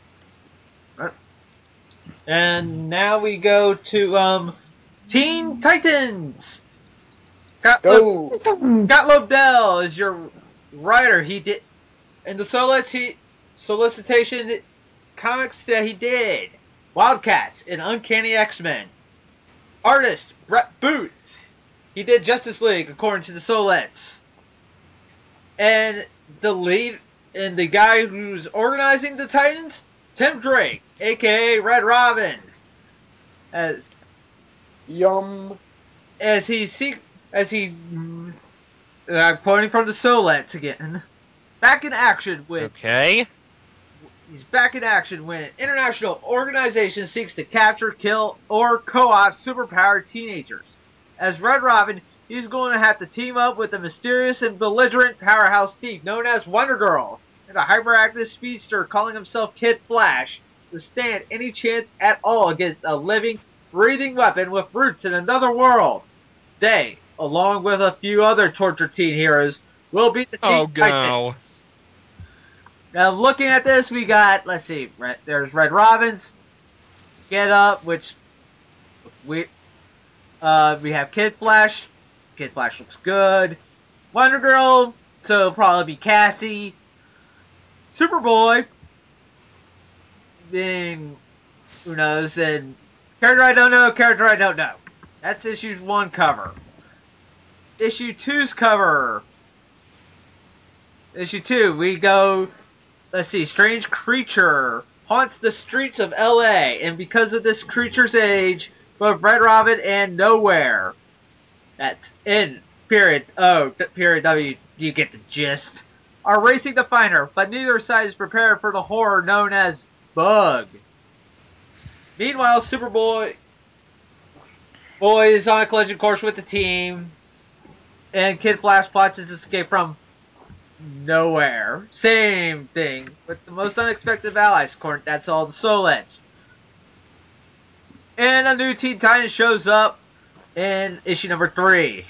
And now we go to Teen Titans. Scott, Go! Scott Lobdell is your writer. He did in the solicitation comics that he did. Wildcats and Uncanny X-Men. Artist Brett Booth. He did Justice League according to the Solettes. And the lead and the guy who's organizing the Titans, Tim Drake, aka Red Robin, as Yum. as he seek as he quoting from the Solettes again. Back in action with Okay. He's back in action when an international organization seeks to capture, kill, or co-opt superpowered teenagers. As Red Robin, he's going to have to team up with a mysterious and belligerent powerhouse thief known as Wonder Girl and a hyperactive speedster calling himself Kid Flash to stand any chance at all against a living, breathing weapon with roots in another world. They, along with a few other tortured teen heroes, will be the Teen Oh Titans. no. Now, looking at this, we got, let's see, there's Red Robin's Get Up, which we we have Kid Flash. Kid Flash looks good. Wonder Girl, so it'll probably be Cassie. Superboy, being who knows, and character I don't know, character I don't know. That's issue 1 cover. Issue 2's cover. Issue 2, we go, let's see, Strange Creature, haunts the streets of LA, and because of this creature's age, both Red Robin and Nowhere, that's in period O, period W, you get the gist, are racing to find her, but neither side is prepared for the horror known as Bug. Meanwhile, Superboy is on a collision course with the team, and Kid Flash plots his escape from Nowhere. Same thing, with the most unexpected of allies. That's all the Solets. And a new Teen Titan shows up in issue number 3.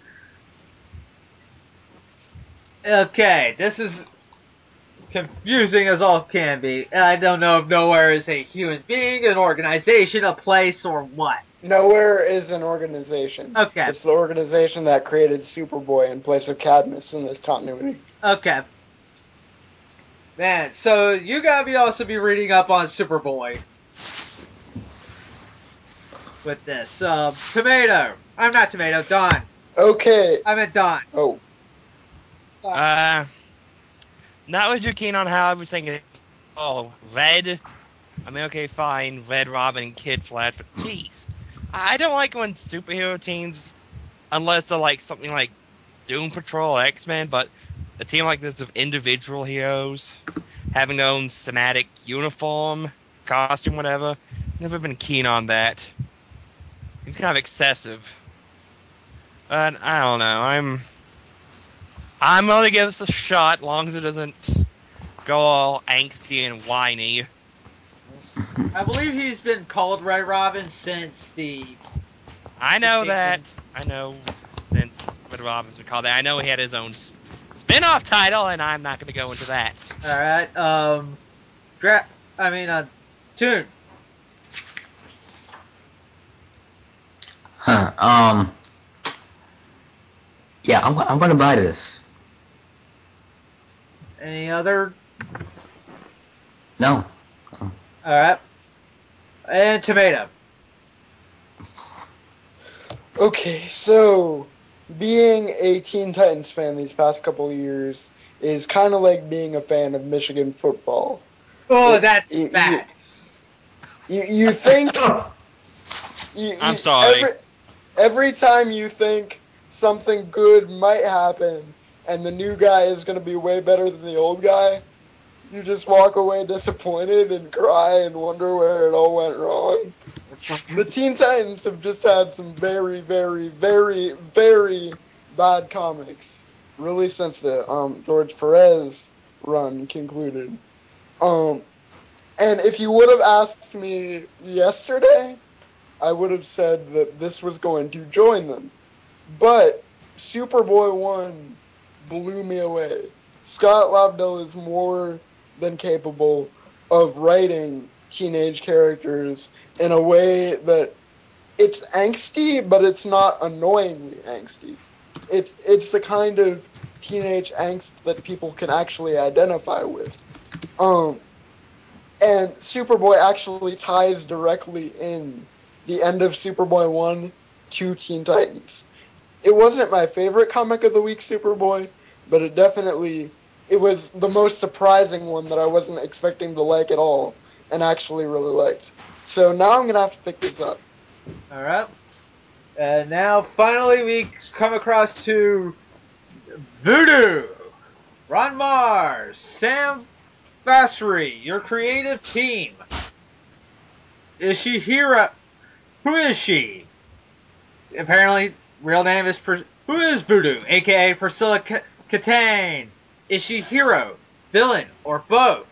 Okay, this is confusing as all can be. I don't know if Nowhere is a human being, an organization, a place, or what. Nowhere is an organization. Okay. It's the organization that created Superboy in place of Cadmus in this continuity. Okay. Man, so you gotta also be reading up on Superboy with this. Tomato. I'm not Tomato, Don. Okay. I meant Don. Oh. Not was too keen on how I was thinking. Oh, Red. I mean, okay, fine, Red Robin and Kid Flash, but jeez, I don't like when superhero teams, unless they're like something like Doom Patrol, or X-Men, but a team like this of individual heroes having their own thematic uniform, costume, whatever. Never been keen on that. It's kind of excessive. But I don't know. I'm gonna give this a shot, long as it doesn't go all angsty and whiny. I believe he's been called Red Robin since the. I know that. I know since Red Robin's been called that. I know he had his own spin-off title, and I'm not going to go into that. Alright, Tune. Huh. Yeah, I'm gonna buy this. Any other? No. Alright. And Tomato. Okay, so being a Teen Titans fan these past couple of years is kind of like being a fan of Michigan football. Oh, It- that's you, bad. you think I'm sorry. every time you think something good might happen and the new guy is going to be way better than the old guy, you just walk away disappointed and cry and wonder where it all went wrong. The Teen Titans have just had some very, very, very, very bad comics, really, since the George Perez run concluded. And if you would have asked me yesterday, I would have said that this was going to join them. But Superboy 1 blew me away. Scott Lobdell is more than capable of writing teenage characters in a way that it's angsty, but it's not annoyingly angsty. It's the kind of teenage angst that people can actually identify with. Um, and Superboy actually ties directly in the end of Superboy 1 to Teen Titans. It wasn't my favorite comic of the week, Superboy, but it was the most surprising one that I wasn't expecting to like at all and actually really liked. So now I'm going to have to pick this up. Alright. And now finally we come across to Voodoo. Ron Mars, Sam Basri, your creative team. Is she Hero? Who is she? Apparently, real name is who is Voodoo, aka Priscilla Catane? Is she hero, villain, or both?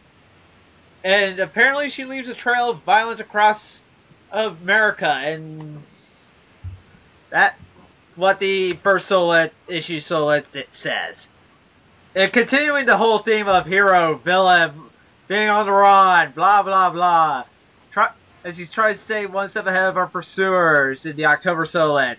And apparently, she leaves a trail of violence across America, and that's what the first issue Solet says. And continuing the whole theme of hero, villain, being on the run, blah blah blah. As he tries to stay one step ahead of our pursuers in the October Solet.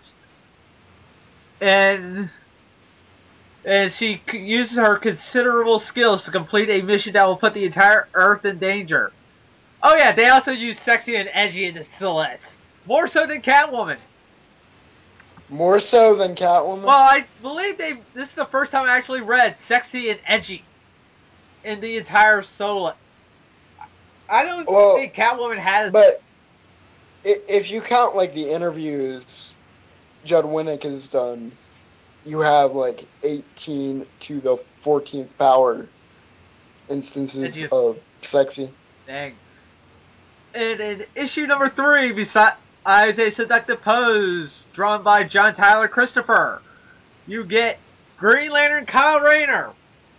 And she uses her considerable skills to complete a mission that will put the entire Earth in danger. Oh yeah, they also use sexy and edgy in the Solet. More so than Catwoman. More so than Catwoman? Well, I believe this is the first time I actually read sexy and edgy in the entire Solet. I don't Well, think Catwoman has. But if you count like the interviews Judd Winnick has done, you have like 18 to the 14th power instances of sexy. Dang. And in issue number 3, besides a seductive pose drawn by John Tyler Christopher, you get Green Lantern Kyle Rayner.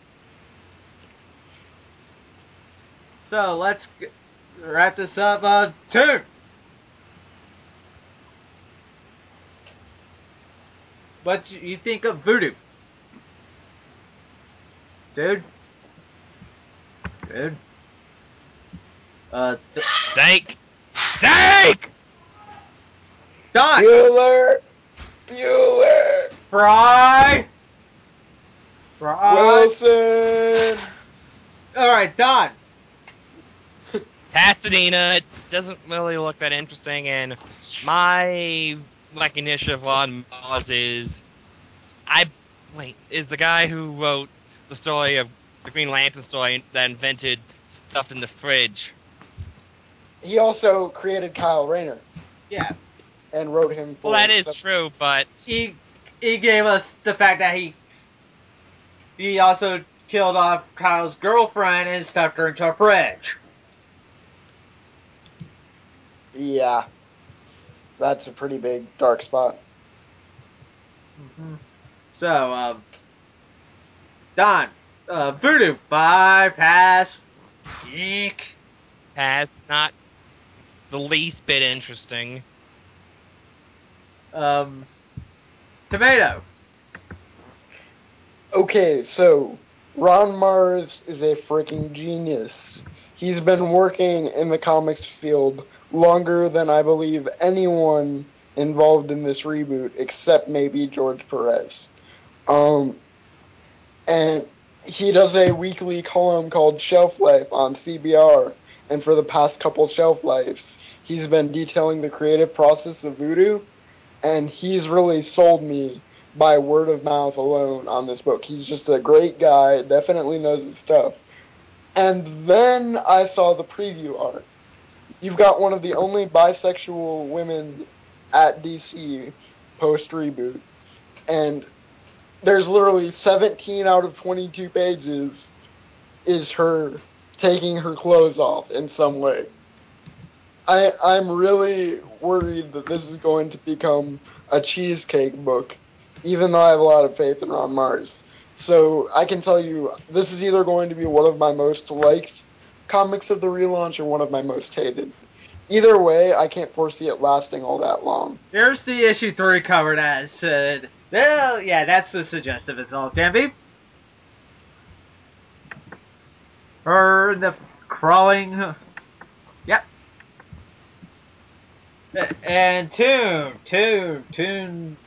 So let's wrap this up. Toon. What do you think of Voodoo? Dude? Steak! Steak! Don! Bueller! Fry! Wilson! Alright, Don. Pasadena doesn't really look that interesting, and my recognition of Ron Moss is is the guy who wrote the story of the Green Lantern story that invented stuff in the fridge. He also created Kyle Rayner Yeah. and wrote him for. Well, that is true, but He gave us the fact that he also killed off Kyle's girlfriend and stuffed her into a fridge. Yeah. That's a pretty big dark spot. Mm-hmm. So, Don, Voodoo, 5, pass, eek. has not the least bit interesting. Tomato. Okay, so Ron Mars is a freaking genius. He's been working in the comics field longer than I believe anyone involved in this reboot, except maybe George Perez. And he does a weekly column called Shelf Life on CBR. And for the past couple shelf lives, he's been detailing the creative process of Voodoo. And he's really sold me by word of mouth alone on this book. He's just a great guy, definitely knows his stuff. And then I saw the preview art. You've got one of the only bisexual women at DC post reboot. And there's literally 17 out of 22 pages is her taking her clothes off in some way. I'm really worried that this is going to become a cheesecake book, even though I have a lot of faith in Ron Mars. So I can tell you, this is either going to be one of my most liked comics of the relaunch or one of my most hated. Either way, I can't foresee it lasting all that long. Here's the issue 3 cover that said, well, yeah, that's the suggestive as all can be. For the crawling. Yep. And Toon.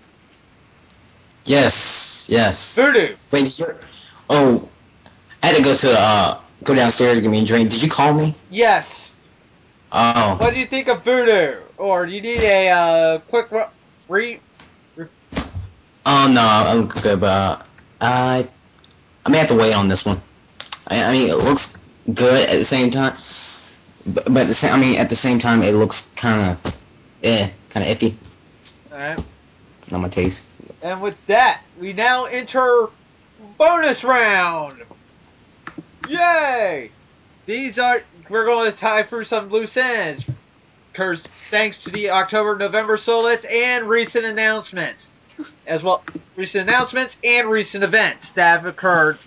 Yes. Voodoo. Wait, oh, I had to go downstairs, give me a drink. Did you call me? Yes. Oh. What do you think of Voodoo? Or do you need a quick re? Oh no, I'm good, but I may have to wait on this one. I mean, it looks good at the same time, but at the same time, it looks kind of iffy. Alright. Not my taste. And with that, we now enter bonus round. Yay! We're going to tie through some loose ends. Thanks to the October-November solits and recent announcements. As well, recent announcements and recent events that have occurred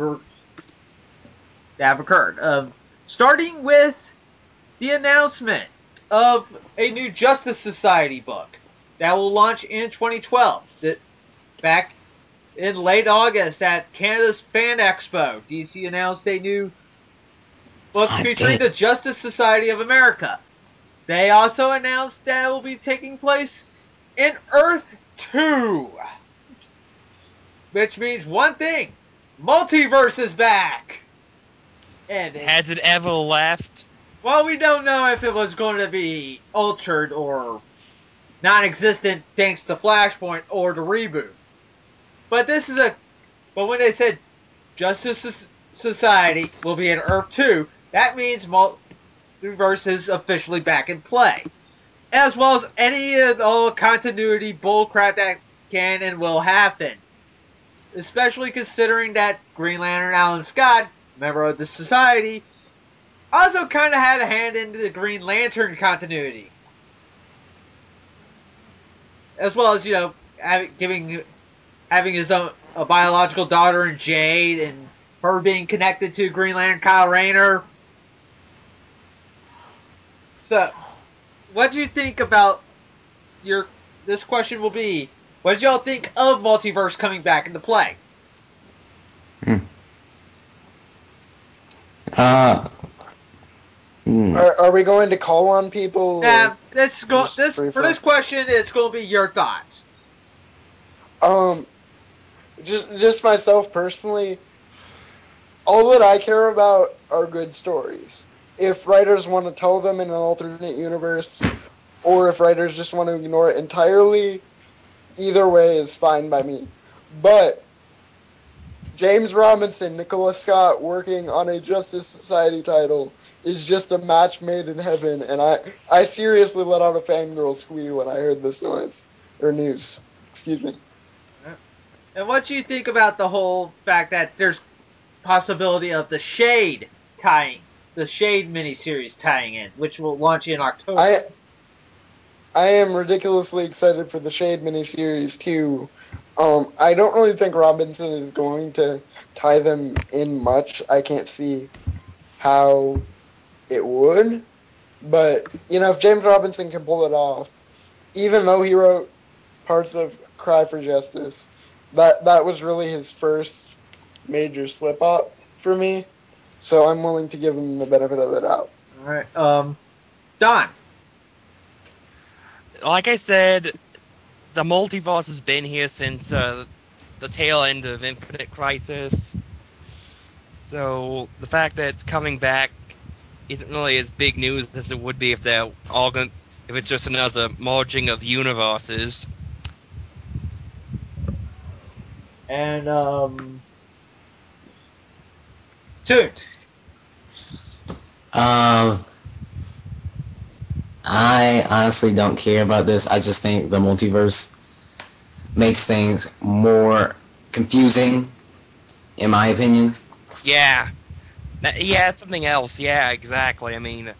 starting with the announcement of a new Justice Society book that will launch in 2012. Back in late August at Canada's Fan Expo, DC announced a new book God featuring damn. the Justice Society of America. They also announced that it will be taking place in Earth 2. Which means one thing, multiverse is back! And Has it ever left? well, we don't know if it was going to be altered or non-existent thanks to Flashpoint or the reboot. But when they said Justice Society will be in Earth 2, that means multiverse is officially back in play, as well as any of all continuity bullcrap that can and will happen. Especially considering that Green Lantern Alan Scott, member of the Society, also kind of had a hand in the Green Lantern continuity. As well as, having his own a biological daughter in Jade, and her being connected to Green Lantern Kyle Rayner. So, what do you think about this question will be, what did y'all think of multiverse coming back into play? Uh, hmm. Are we going to call on people? For this question, it's going to be your thoughts. Just myself personally, all that I care about are good stories. If writers want to tell them in an alternate universe, or if writers just want to ignore it entirely, either way is fine by me. But James Robinson, Nicola Scott working on a Justice Society title is just a match made in heaven, and I seriously let out a fangirl squeal when I heard this noise or news. Excuse me. And what do you think about the whole fact that there's possibility of the Shade miniseries tying in, which will launch in October? I am ridiculously excited for the Shade miniseries too. I don't really think Robinson is going to tie them in much. I can't see how it would, but if James Robinson can pull it off, even though he wrote parts of Cry for Justice, that was really his first major slip up for me. So I'm willing to give him the benefit of the doubt. All right, Don. Like I said, the multiverse has been here since the tail end of Infinite Crisis. So the fact that it's coming back isn't really as big news as it would be if if it's just another merging of universes. And Toon. Um, I honestly don't care about this. I just think the multiverse makes things more confusing, in my opinion. Yeah. Yeah, it's something else. Yeah, exactly.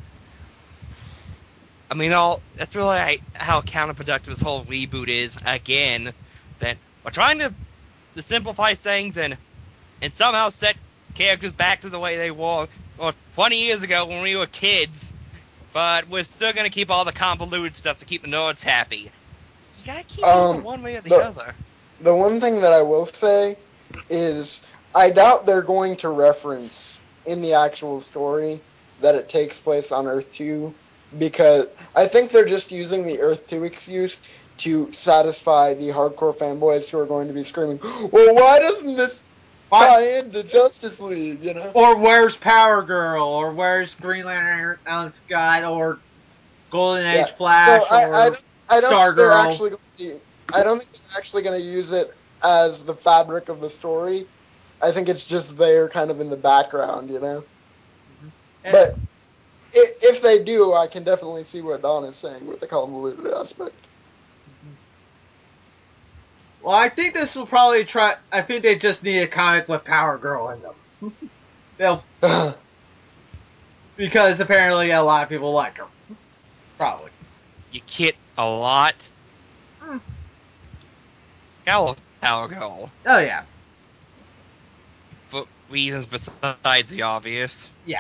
That's really how counterproductive this whole reboot is. Again, that we're trying to simplify things and somehow set characters back to the way they were 20 years ago when we were kids, but we're still going to keep all the convoluted stuff to keep the nerds happy. You gotta keep it either one way or the other. The one thing that I will say is I doubt they're going to reference in the actual story that it takes place on Earth 2, because I think they're just using the Earth 2 excuse to satisfy the hardcore fanboys who are going to be screaming, well, why doesn't this tie into Justice League, Or where's Power Girl? Or where's Green Lantern Alan Scott? Or Golden Age Flash? So I don't think they're Stargirl? actually going to I don't think they're actually going to use it as the fabric of the story. I think it's just there kind of in the background, Mm-hmm. But if they do, I can definitely see what Don is saying with the convoluted aspect. Mm-hmm. Well, I think this will probably try. I think they just need a comic with Power Girl in them. They'll because apparently a lot of people like her. Probably. You kid a lot. Mm. Power Girl. Oh yeah. For reasons besides the obvious. Yeah.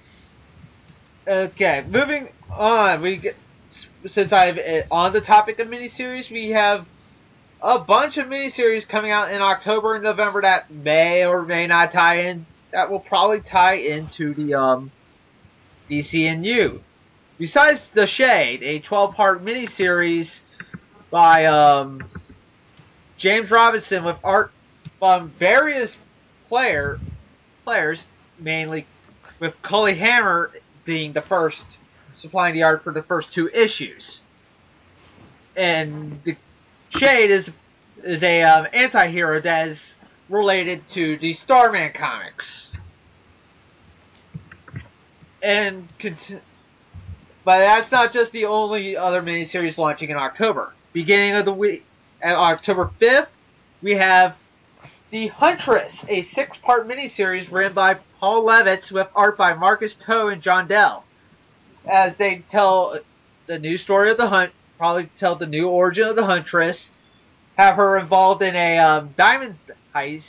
Okay, moving on. Since I've on the topic of miniseries, we have a bunch of miniseries coming out in October and November that may or may not tie in. That will probably tie into the DCNU. Besides The Shade, a 12-part miniseries by James Robinson with art from various players, mainly with Cully Hammer being the first, supplying the art for the first two issues. And the Shade is a anti-hero that is related to the Starman comics. And But that's not just the only other miniseries launching in October. Beginning of the week, on October 5th, we have The Huntress, a 6-part miniseries written by Paul Levitz with art by Marcus Poe and John Dell, as they tell the new story of the hunt, probably tell the new origin of the Huntress, have her involved in a diamond heist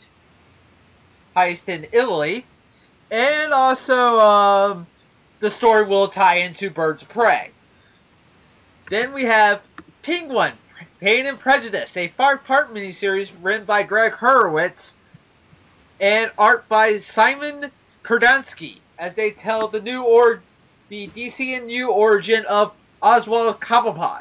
in Italy, and also the story will tie into Birds of Prey. Then we have Penguin, Pain and Prejudice, a 5-part miniseries written by Greg Hurwitz and art by Simon Kurdansky, as they tell the DCNU origin of Oswald Cobblepot.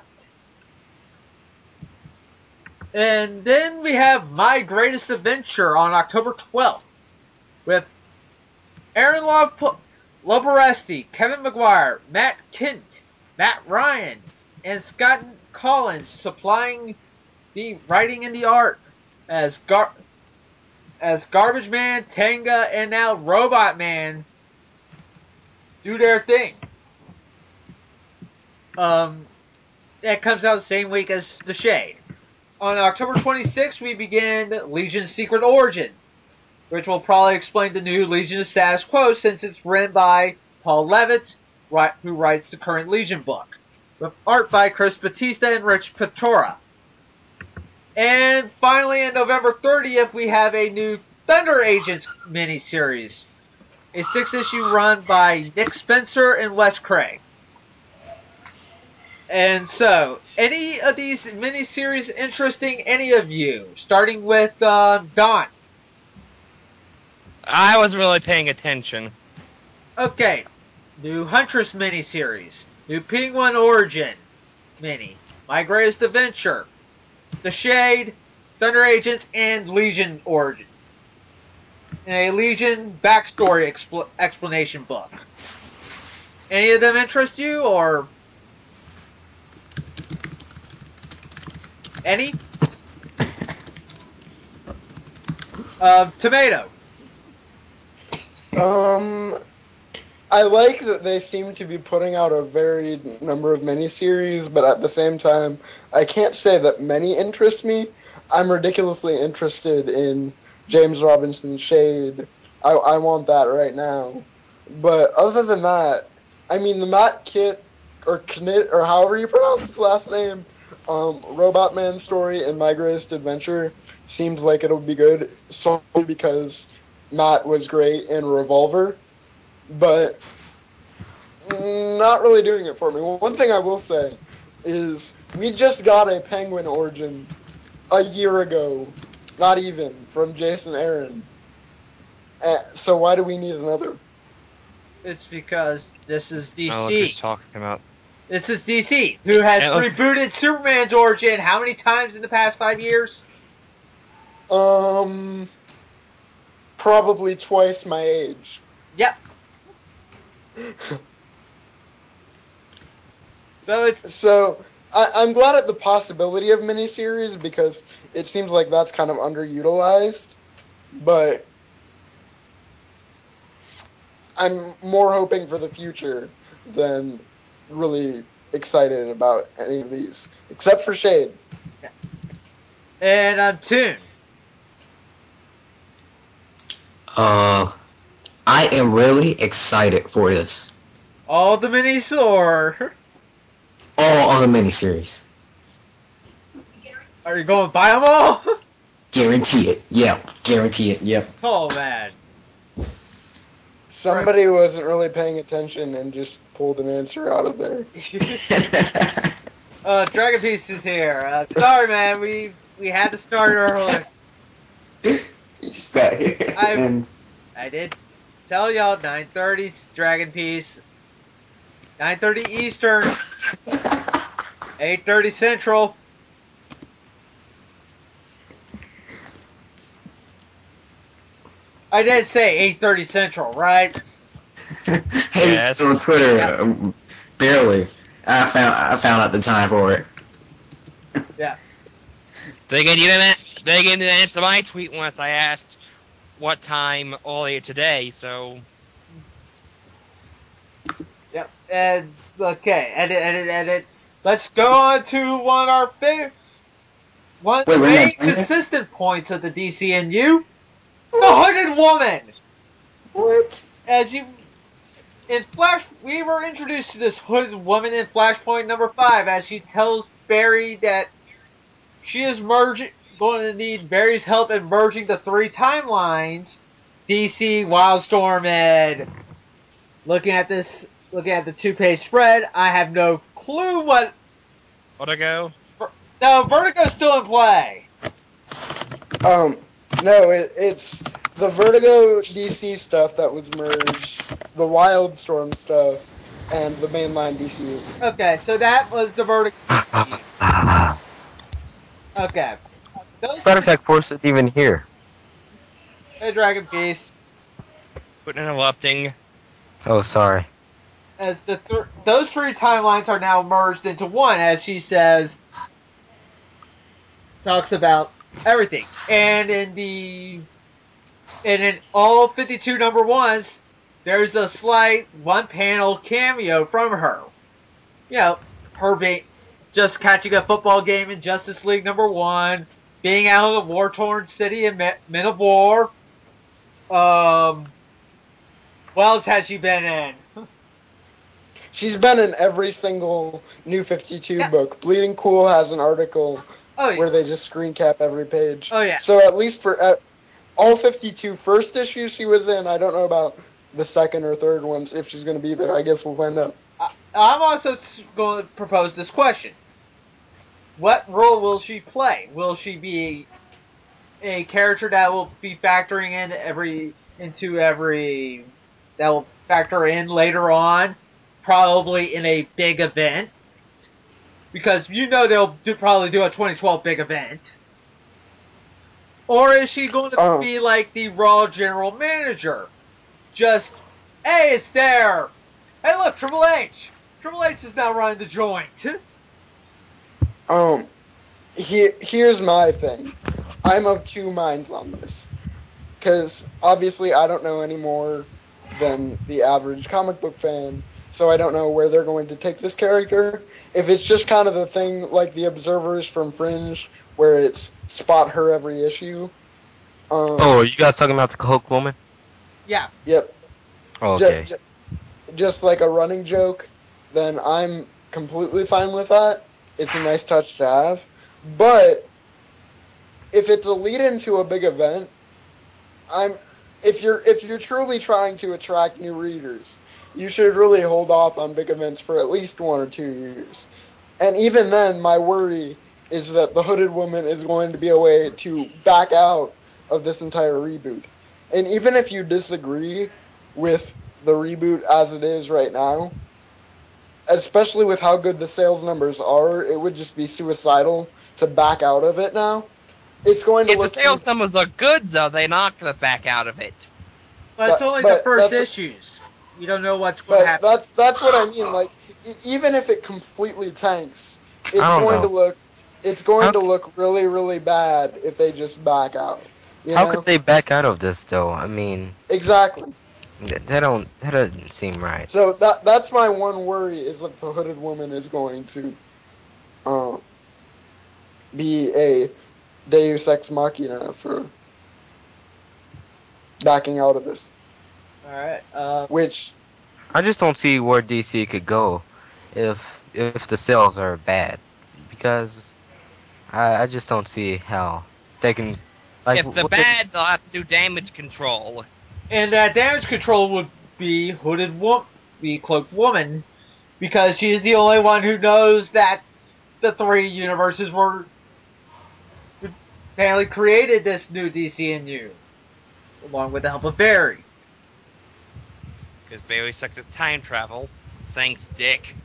And then we have My Greatest Adventure on October 12th with Aaron Loberesti, Kevin McGuire, Matt Kint, Matt Ryan, and Scott Collins supplying the writing and the art as Garbage Man, Tenga, and now Robot Man do their thing. That comes out the same week as The Shade. On October 26th, we begin Legion's Secret Origin, which will probably explain the new Legion's status quo since it's written by Paul Levitz, who writes the current Legion book, with art by Chris Batista and Rich Patora. And finally, on November 30th, we have a new Thunder Agents miniseries, a 6-issue run by Nick Spencer and Wes Craig. And so, any of these miniseries interesting any of you? Starting with Don. I wasn't really paying attention. Okay, new Huntress miniseries, new Penguin Origin mini, My Greatest Adventure, The Shade, Thunder Agents, and Legion Origin. A Legion backstory explanation book. Any of them interest you, or any? Tomato. I like that they seem to be putting out a varied number of miniseries, but at the same time, I can't say that many interest me. I'm ridiculously interested in James Robinson's Shade. I want that right now. But other than that, I mean, the Matt Kit or Knit or however you pronounce his last name, Robot Man story in My Greatest Adventure seems like it'll be good solely because Matt was great in Revolver, but not really doing it for me. One thing I will say is we just got a Penguin origin a year ago, not even, from Jason Aaron. So why do we need another? It's because this is Oh, look who's DC. talking about. This is DC, who has And look, rebooted Superman's origin how many times in the past 5 years? Probably twice my age. Yep. So it's So I'm glad at the possibility of miniseries because it seems like that's kind of underutilized. But I'm more hoping for the future than really excited about any of these, except for Shade. and Toon. I am really excited for this. All the minis or All of the miniseries. are you going to buy them all? Guarantee it. Yep. Guarantee it. Yep. Oh man. Somebody wasn't really paying attention and just pulled an answer out of there. Dragon Beast is here. Sorry man, we had to start early. You just got here. I did tell y'all 9:30 Dragon Piece, 9:30 Eastern, 8:30 Central. I did say 8:30 Central, right? Hey, on yes. Twitter, Yeah, barely. I found out the time for it. yeah. They didn't answer my tweet once I asked what time earlier today, so Yep. And okay, edit. Let's go on to one of our one of Wait, the we're main not done yet? consistent points of the DCNU, the Hooded Woman. What? As you in Flash, we were introduced to this Hooded Woman in Flashpoint number 5, as she tells Barry that she is going to need Barry's help in merging the 3 timelines: DC, Wildstorm, and looking at the 2-page spread, I have no clue what. Vertigo? No, Vertigo's still in play. No, it's the Vertigo DC stuff that was merged, the Wildstorm stuff, and the mainline DC. Okay, so that was the Vertigo. Okay. Those Spartak Force isn't even here. Hey, Dragon Beast. Quit interrupting. Oh, sorry. As those 3 timelines are now merged into one, as she says, talks about everything. And in all 52 number ones, there's a slight one-panel cameo from her. You know, her being just catching a football game in Justice League number 1, being out of the war-torn city in Men of War. What else has she been in? She's been in every single New 52 book. Bleeding Cool has an article where they just screen cap every page. Oh, yeah. So at least for all 52 first issues she was in, I don't know about the second or third ones, if she's going to be there. I guess we'll find out. I'm also going to propose this question. What role will she play? Will she be a character that will be factoring in that will factor in later on, probably in a big event? Because they'll probably do a 2012 big event. Or is she going to be like the Raw general manager? Just, hey, it's there. Hey, look, Triple H. Triple H is now running the joint. Here's my thing. I'm of 2 minds on this. Because obviously I don't know any more than the average comic book fan, so I don't know where they're going to take this character. If it's just kind of the thing like the Observers from Fringe, where it's spot her every issue. Oh, are you guys talking about the Hulk woman? Yeah. Yep. Oh, okay. Just like a running joke, then I'm completely fine with that. It's a nice touch to have. But if it's a lead into a big event, I'm if you're truly trying to attract new readers, you should really hold off on big events for at least 1 or 2 years. And even then, my worry is that the Hooded Woman is going to be a way to back out of this entire reboot. And even if you disagree with the reboot as it is right now, especially with how good the sales numbers are, it would just be suicidal to back out of it now. It's going to If the look sales numbers are good, though, they're not going to back out of it. But it's only the first that's issues. You don't know what's going to happen. that's what I mean. Like even if it completely tanks, it's I don't going know. to look it's going to look really really bad if they just back out. How could they back out of this though? I mean, Exactly. that doesn't seem right. So that's my one worry is that the Hooded Woman is going to uh, be a Deus Ex Machina for backing out of this. All right. Which I just don't see where DC could go if the sales are bad, because I just don't see how they can. Like, If they're bad, they'll have to do damage control. And that damage control would be be Cloaked Woman, because she is the only one who knows that the 3 universes were apparently created this new DCNU, along with the help of Barry. Because Barry sucks at time travel. Thanks, Dick.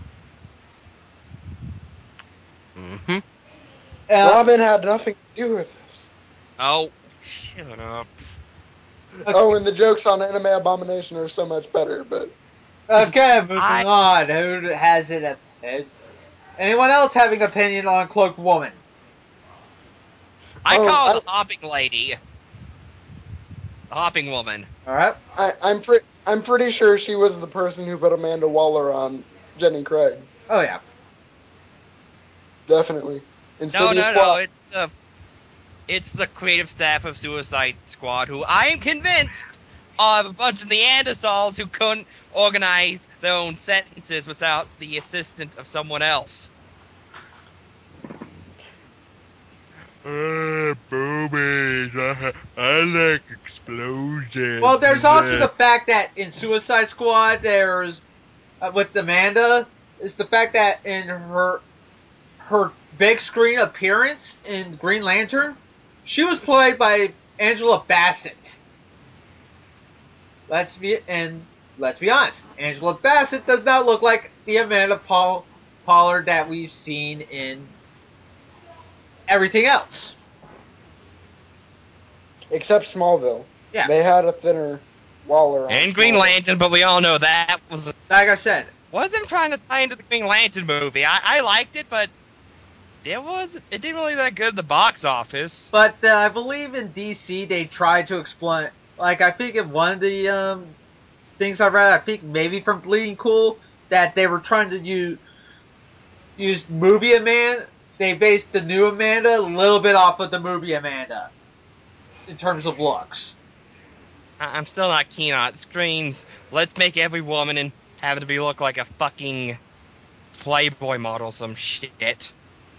mm-hmm. Robin had nothing to do with this. Oh, shut up. Oh, and the jokes on Anime Abomination are so much better, but Okay, moving on. Who has an opinion? Anyone else having opinion on Cloaked Woman? I call her the hopping lady. The hopping woman. All right. I'm I'm pretty sure she was the person who put Amanda Waller on Jenny Craig. Oh yeah. Definitely. No, Insidious no, no. plot. It's the creative staff of Suicide Squad who I am convinced are a bunch of Neanderthals who couldn't organize their own sentences without the assistance of someone else. Boobies. I like explosions. Well, there's also the fact that in Suicide Squad, there's with Amanda, is the fact that in her big screen appearance in Green Lantern, she was played by Angela Bassett. Let's be honest, Angela Bassett does not look like the Amanda Pollard that we've seen in everything else. Except Smallville. Yeah, They had a thinner Waller on And Green Smallville. Lantern, but we all know that was. like I said, Wasn't trying to tie into the Green Lantern movie. I liked it, but it didn't really that good at the box office. but I believe in DC they tried to explain. Like I think in one of the things I read, I think maybe from Bleeding Cool, that they were trying to use movie Amanda. They based the new Amanda a little bit off of the movie Amanda in terms of looks. I'm still not keen on it. Screams, let's make every woman and have it be look like a fucking Playboy model, some shit.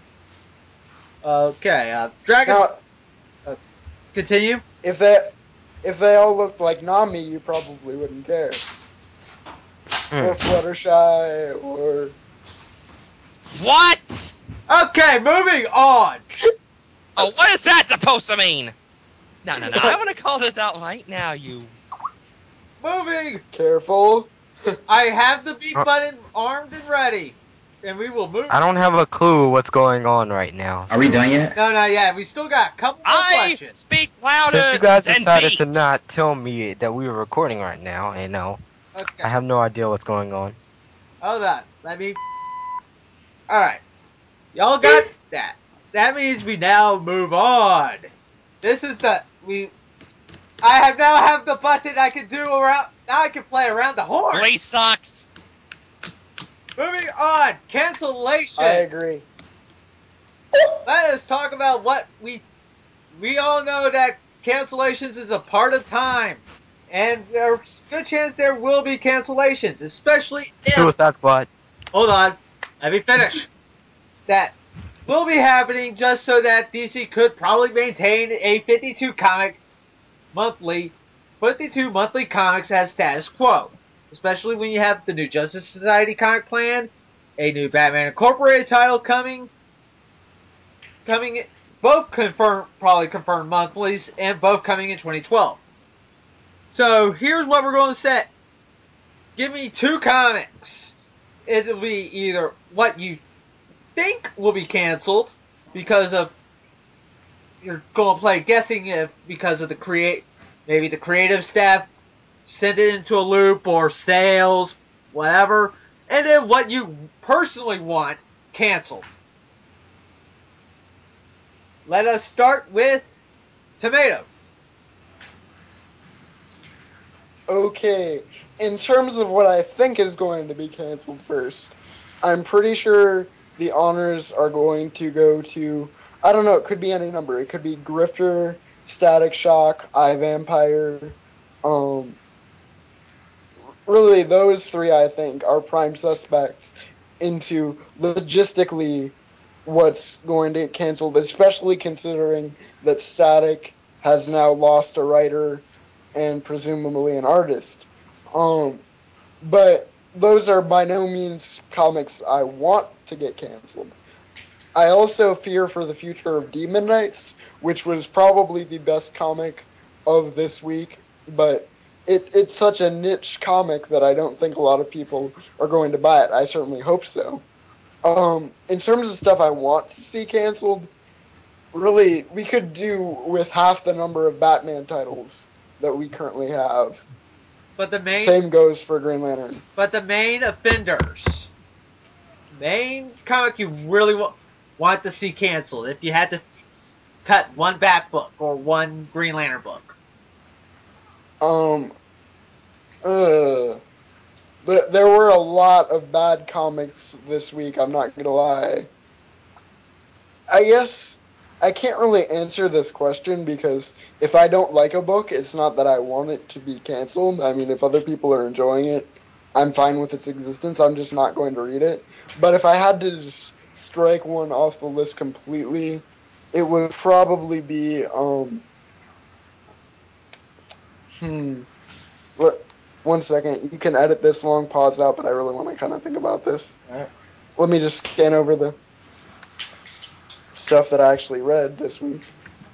Okay, Dragon. Now, Continue. if they all looked like Nami, you probably wouldn't care. Or Fluttershy, or What? Okay, moving on. Oh, what is that supposed to mean? No. I want to call this out right now, you. Moving. careful. I have the beat button armed and ready, and we will move. I don't have a clue what's going on right now. Are we done yet? No, not yet. We still got a couple more I questions. speak louder Since you guys than decided to beat. not tell me that we were recording right now, I know. Okay, I have no idea what's going on. hold on. Let me. All right, y'all got that. That means we now move on. This is the we. I have now have the button I can do around. Now I can play around the horn. Blaze sucks. Moving on. Cancellation. I agree. Let us talk about what we all know that cancellations is a part of time, and there's a good chance there will be cancellations, especially if. Suicide Squad. Hold on, let me finish. That will be happening just so that DC could probably maintain a 52 monthly comics as status quo, especially when you have the new Justice Society comic plan, a new Batman Incorporated title coming both probably confirmed monthlies, and both coming in 2012. So here's what we're going to set. Give me two comics. It'll be either what you think will be canceled because of you're going to play guessing if because of maybe the creative staff send it into a loop or sales, whatever, and then what you personally want canceled. Let us start with Tomato. Okay, in terms of what I think is going to be canceled first, I'm pretty sure the honors are going to go to, I don't know, it could be any number. It could be Grifter, Static Shock, iVampire. Um, really, those three, I think, are prime suspects into logistically what's going to get canceled, especially considering that Static has now lost a writer and presumably an artist. Um, but those are by no means comics I want to get canceled. I also fear for the future of Demon Knights, which was probably the best comic of this week, but it's such a niche comic that I don't think a lot of people are going to buy it. I certainly hope so. In terms of stuff I want to see canceled, really, we could do with half the number of Batman titles that we currently have. But the main Same goes for Green Lantern. But the main offenders, main comic you really want to see canceled, if you had to cut one Bat book or one Green Lantern book. Um, There were a lot of bad comics this week, I'm not gonna lie. I guess I can't really answer this question because if I don't like a book, it's not that I want it to be canceled. I mean, if other people are enjoying it, I'm fine with its existence. I'm just not going to read it. But if I had to just strike one off the list completely, it would probably be what 1 second. You can edit this long pause out, but I really want to kind of think about this. Alright. Let me just scan over the stuff that I actually read this week.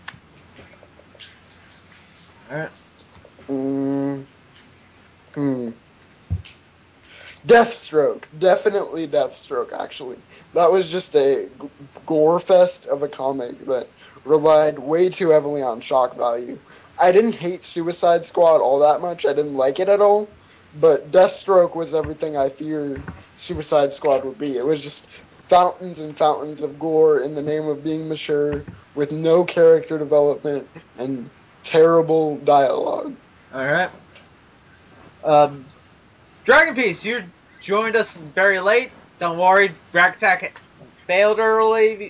Alright. Mm, hmm. Deathstroke, definitely Deathstroke. Actually, that was just a gore fest of a comic that relied way too heavily on shock value. I didn't hate Suicide Squad all that much. I didn't like it at all, but Deathstroke was everything I feared Suicide Squad would be. It was just fountains and fountains of gore in the name of being mature, with no character development and terrible dialogue. Alright. Dragon Piece, you joined us very late. Don't worry, Rack Attack failed early.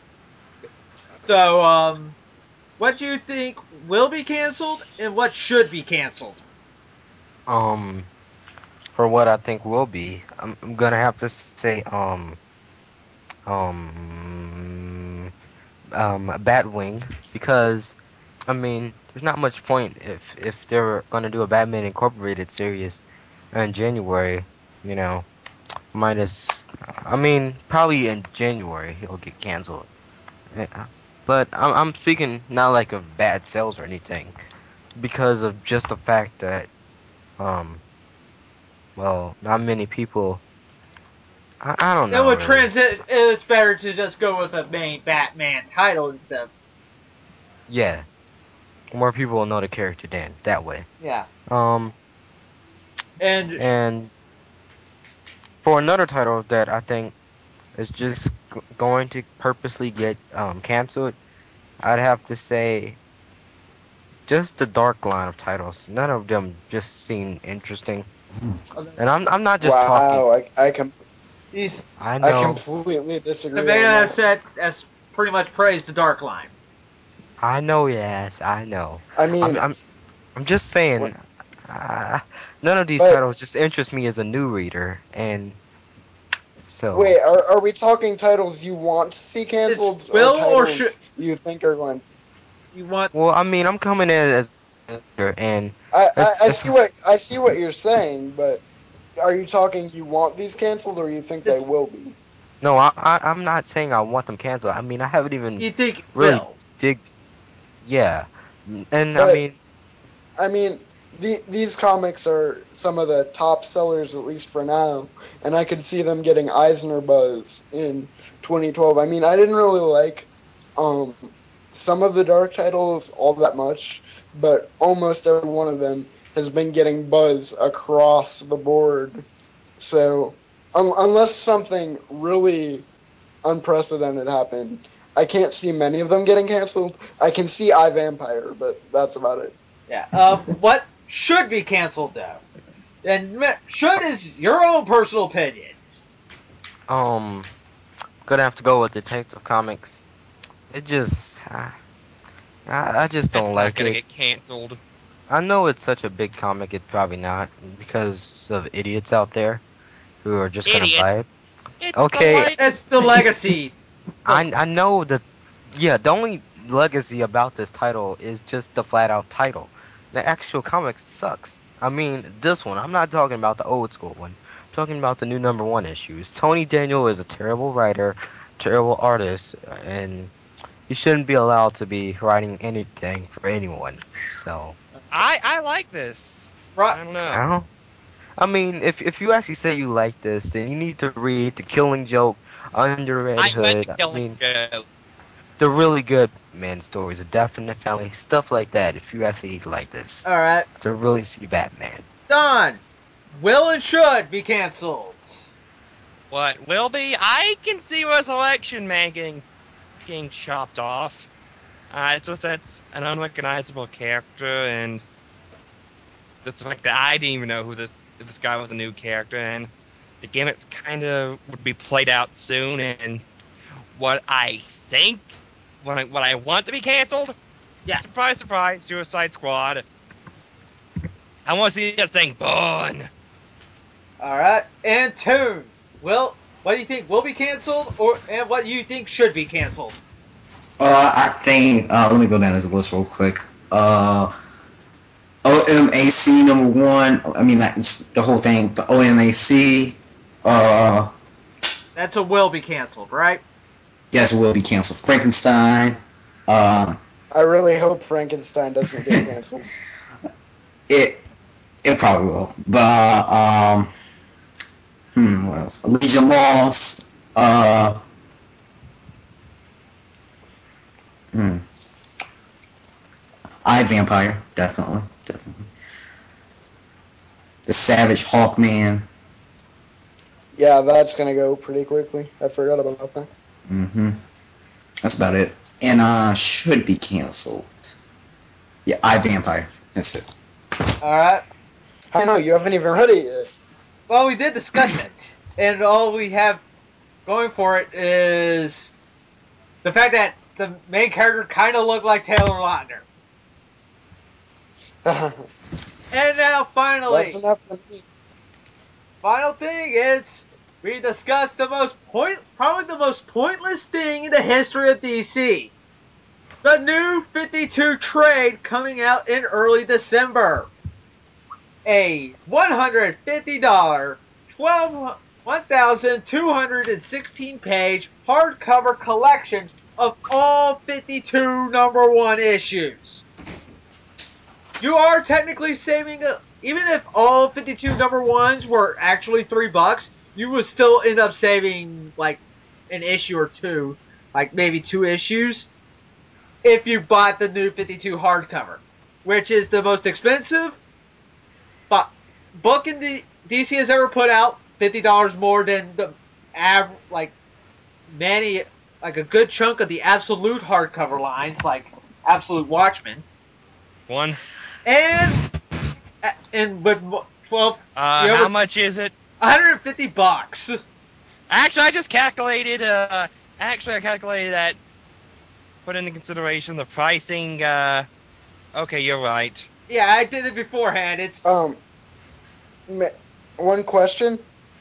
So, what do you think will be canceled and what should be canceled? For what I think will be, I'm gonna have to say, um, Batwing, because I mean, there's not much point if they're gonna do a Batman Incorporated series in January, you know, I mean, probably in January he'll get canceled. Yeah. But I'm speaking not like of bad sales or anything, because of just the fact that um, well, not many people. I don't It know would really. transit. It's better to just go with a main Batman title instead. Yeah, more people will know the character then that way. Yeah, Um, and and for another title that I think is just going to purposely get canceled, I'd have to say just the dark line of titles. None of them just seem interesting. And I'm not just talking. Wow, he's I I know, completely disagree Savannah on has that. said has pretty much praised the Dark Line. yes, I know. I I'm mean, I'm I'm just what, saying, uh, none of these but titles just interest me as a new reader, and so wait, are we talking titles you want to see It's canceled or will or should titles you think are going? you want? well, I mean, I'm coming in as a reader, and I if see what you're saying, but are you talking you want these canceled or you think they It's will be? no, I'm not saying I want them canceled. I mean, I haven't even you think really will? digged. Yeah, and I But mean, I mean, these comics are some of the top sellers, at least for now, and I could see them getting Eisner buzz in 2012. I mean, I didn't really like um, some of the dark titles all that much, but almost every one of them has been getting buzz across the board. So, unless something really unprecedented happened, I can't see many of them getting canceled. I can see iVampire, but that's about it. Yeah. What should be canceled though? And should is your own personal opinion. um, gonna have to go with Detective Comics. It just, I just That's don't not like gonna it. get canceled. I know it's such a big comic, it's probably not, because of idiots out there who are just gonna buy Idiots. it. It's the Okay, It's the legacy. legacy. I know that, yeah, the only legacy about this title is just the flat out title. The actual comic sucks. I mean, this one, I'm not talking about the old school one. I'm talking about the new #1 issues. Tony Daniel is a terrible writer, terrible artist, and he shouldn't be allowed to be writing anything for anyone. So, I like this. Right. I don't I know. don't. I mean, if you actually say you like this, then you need to read The Killing Joke, Under Red I read Hood. the I Killing mean, Joke. the really good Batman stories, a Definite Family, stuff like that. If you actually like this, All right. to really see Batman. Done. Will and should be canceled. What will be? I can see Resurrection Man getting chopped off. It's just that's an unrecognizable character, and just the fact that I didn't even know who this if this guy was a new character, and the gimmicks kind of would be played out soon. And what I think, what I want to be canceled, Yeah. surprise, surprise, Suicide Squad. I want to see that thing burn. All right. And Toon. Well, what do you think will be canceled, and what you think should be canceled? I think. Let me go down this list real quick. OMAC #1. I mean, that's the whole thing. The OMAC. Uh, That's a will be canceled, right? yes, will be canceled. Frankenstein. Uh, I really hope Frankenstein doesn't get canceled. it it probably will. But what else? Legion Lost. Hmm. I Vampire, definitely, definitely. The Savage Hawkman. Yeah, that's gonna go pretty quickly. I forgot about that. Mm-hmm. That's about it. And should be canceled. Yeah, I Vampire. That's it. All right. I know you haven't even read it yet. Well, we did discuss it, and all we have going for it is the fact that the main character kind of looked like Taylor Lautner. And now, That's finally, enough for me. final thing is we discussed probably the most pointless thing in the history of DC. The new 52 trade coming out in early December. A $150, 1,216 page hardcover collection of all 52 number one issues. You are technically saving, even if all 52 number ones were actually $3, you would still end up saving like an issue or two, like maybe 2 issues, if you bought the new 52 hardcover, which is the most expensive book in the DC has ever put out. $50 more than the like many, like a good chunk of the absolute hardcover lines, like Absolute Watchmen, One. and with 12, you How have much is it? $150. Actually, I just calculated. I calculated that. Put into consideration the pricing. Okay, you're right. Yeah, I did it beforehand. It's One question.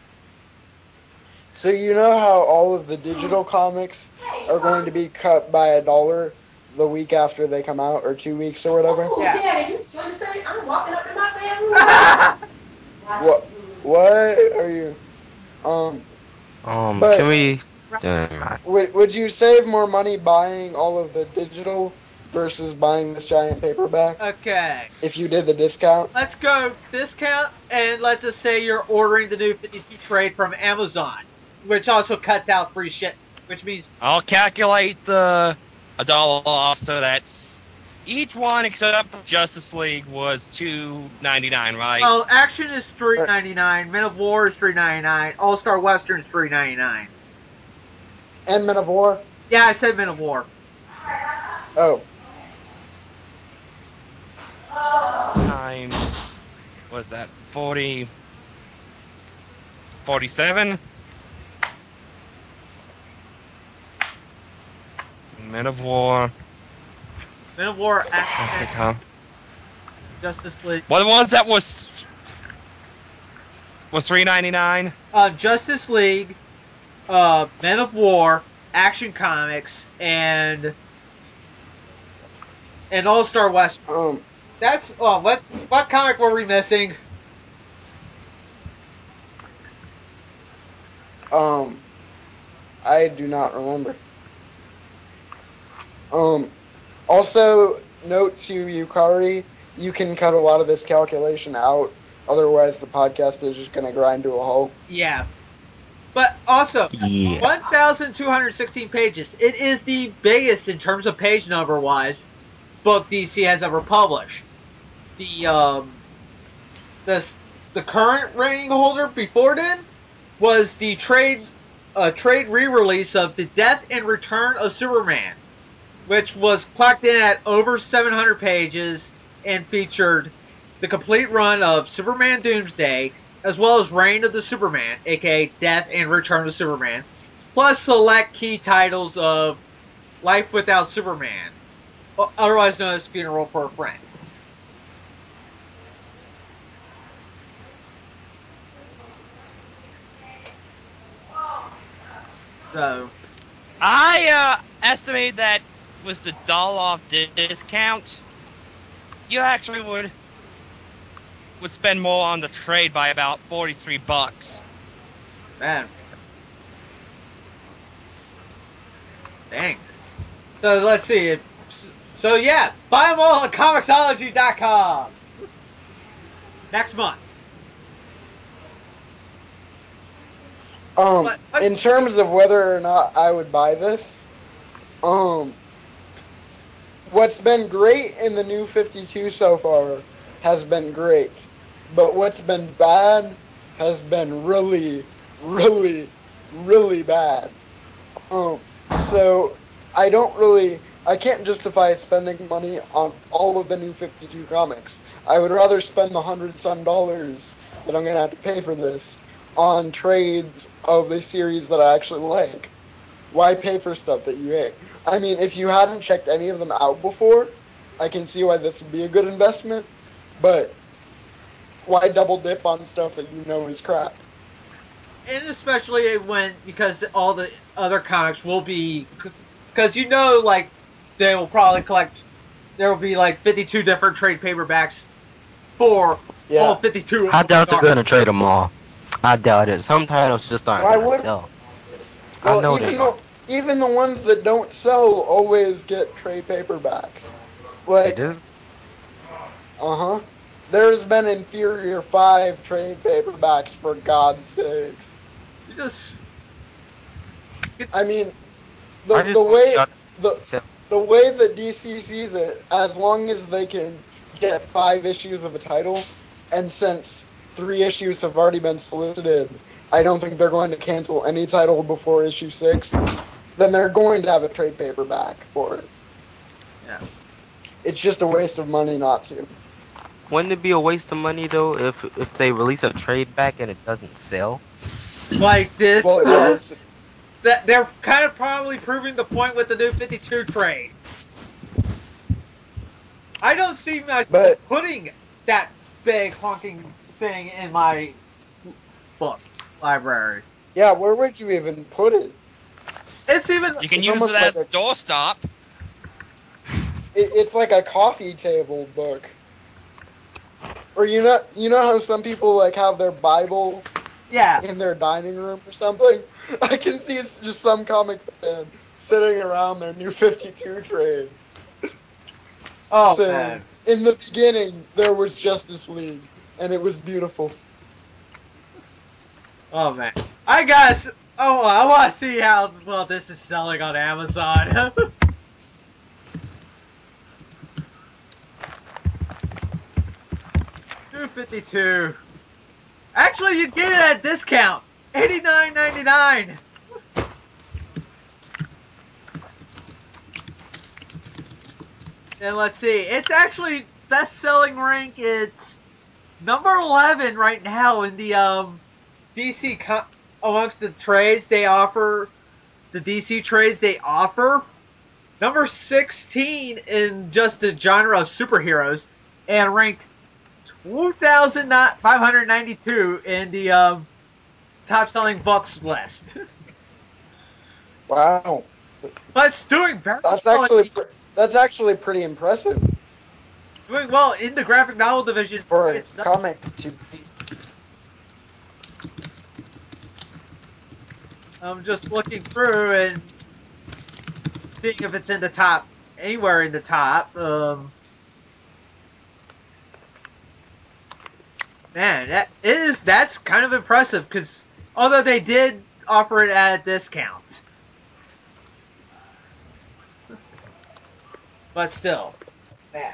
So you know how all of the digital comics are going to be cut by $1 the week after they come out, or 2 weeks or whatever? yeah. Daddy, you understand? I'm walking up in my bedroom. What? What are you? Can But we? Never mind. would you save more money buying all of the digital versus buying this giant paperback Okay, if you did the discount? let's go discount, and let's just say you're ordering the new 52 trade from Amazon, which also cuts out free shit, which means I'll calculate the $1 off, so that's each one except for Justice League was $2.99, right? well, Action is Or- $3.99, Men of War is $3.99, All Star Western is $3.99. And Men of War? Yeah, I said Men of War. Oh, Times, what's that? 47? Men of War. Men of War, That's the Action, com- Justice League. Well, the ones that was $3.99. Justice League, Men of War, Action Comics, and All Star Western. um, That's what comic were we missing? um, I do not remember. Um, Also, note to Yukari, you can cut a lot of this calculation out. Otherwise, the podcast is just going to grind to a halt. Yeah, but also Yeah. 1,216 pages. It is the biggest in terms of page number wise book DC has ever published. The the the current reigning holder before then was the trade re-release of The Death and Return of Superman, which was clocked in at over 700 pages and featured the complete run of Superman Doomsday, as well as Reign of the Superman, aka Death and Return of Superman, plus select key titles of Life Without Superman, otherwise known as Funeral for a Friend. So, I estimate that was the $1 off discount. You actually would spend more on the trade by about $43. man. Dang. So let's see. So yeah, buy them all at Comixology.com. Next month. But In terms of whether or not I would buy this, what's been great in the New 52 so far has been great, but what's been bad has been really, really, really bad. So I can't justify spending money on all of the New 52 comics. I would rather spend the $100 dollars that I'm gonna have to pay for this on trades of the series that I actually like. Why pay for stuff that you hate? I mean, if you hadn't checked any of them out before, I can see why this would be a good investment, but why double dip on stuff that you know is crap? and especially because all the other comics will be, because like they will probably collect. There will be like 52 different trade paperbacks for all Yeah. 52 I of the doubt they're arcs. gonna trade them all. I doubt it. Some titles just aren't Why gonna would sell. I well know they are. even the ones that don't sell always get trade paperbacks. They Like, do. uh-huh. There's been Inferior 5 trade paperbacks, for God's sakes. You just I mean, I the just want way y'all to the sell. the way that DC sees it, as long as they can get 5 issues of a title, and since 3 issues have already been solicited, I don't think they're going to cancel any title before issue 6. Then they're going to have a trade paperback for it. yeah. It's just a waste of money not to. Wouldn't it be a waste of money though if they release a trade back and it doesn't sell? Like this. Well, yes, That they're kind of probably proving the point with the new 52 trade. I don't see myself but putting that big honking thing in my book library. yeah, where would you even put it? It's even You can It's use it almost like as doorstop. it's like a coffee table book. Or you know how some people like have their Bible yeah. in their dining room or something? I can see it's just some comic fan sitting around their New 52 trade Oh saying, man. in the beginning there was Justice League and it was beautiful. Oh man. I guess. Oh, I want to see how well this is selling on Amazon. 252. Actually, you get it at discount. 89.99. And let's see. It's actually best selling rank. It's number 11 right now in the DC amongst the trades they offer. The DC trades they offer. Number 16 in just the genre of superheroes, and ranked 2,592 in the top selling books list. Wow. But it's doing very That's well. actually pretty impressive Doing well in the graphic novel division. for a It's comic to be. I'm just looking through and seeing if it's in the top, anywhere in the top. Man, that's kind of impressive because although they did offer it at a discount, but still, man.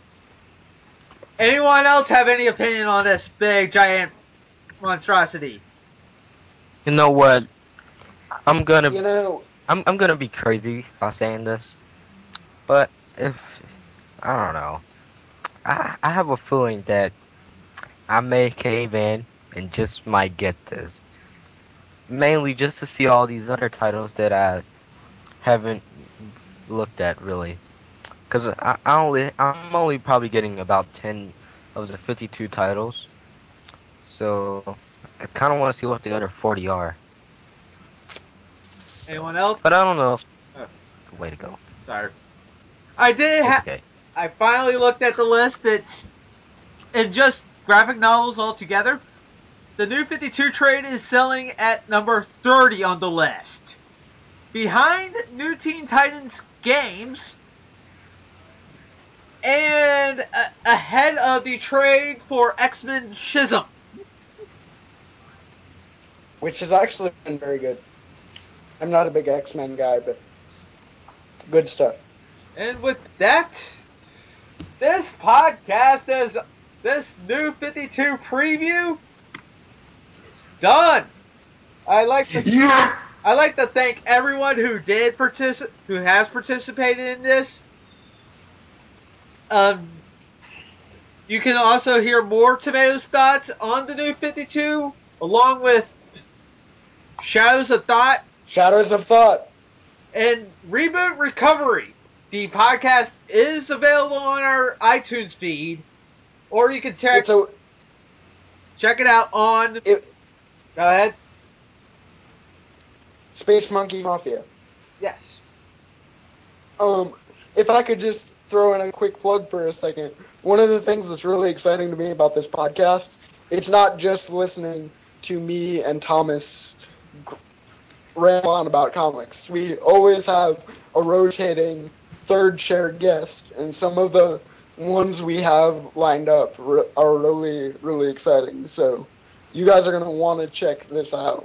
Anyone else have any opinion on this big giant monstrosity? You know what? I'm gonna You know, I'm gonna be crazy by saying this, but if I don't know, I have a feeling that I may cave in and just might get this. Mainly just to see all these other titles that I haven't looked at really. Cause I'm only probably getting about 10 of the 52 titles. So I kind of want to see what the other 40 are. Anyone else? But I don't know if Oh, the way to go. sorry. I did It's have. okay. I finally looked at the list. It's in just graphic novels altogether. The New 52 trade is selling at number 30 on the list. Behind New Teen Titans Games and ahead of the trade for X-Men Schism. which has actually been very good. I'm not a big X-Men guy, but good stuff. And with that, this podcast is this New 52 preview is done. I like to Yeah. I like to thank everyone who who has participated in this. Um, you can also hear more Tomatoes thoughts on the New 52, along with Shadows of Thought Shadows of Thought. and Reboot Recovery. The podcast is available on our iTunes feed, or you can check it out on. Go ahead. Space Monkey Mafia. Yes. If I could just throw in a quick plug for a second, one of the things that's really exciting to me about this podcast, it's not just listening to me and Thomas ramble on about comics. We always have a rotating third chair guest, and some of the ones we have lined up are really, really exciting. So you guys are going to want to check this out.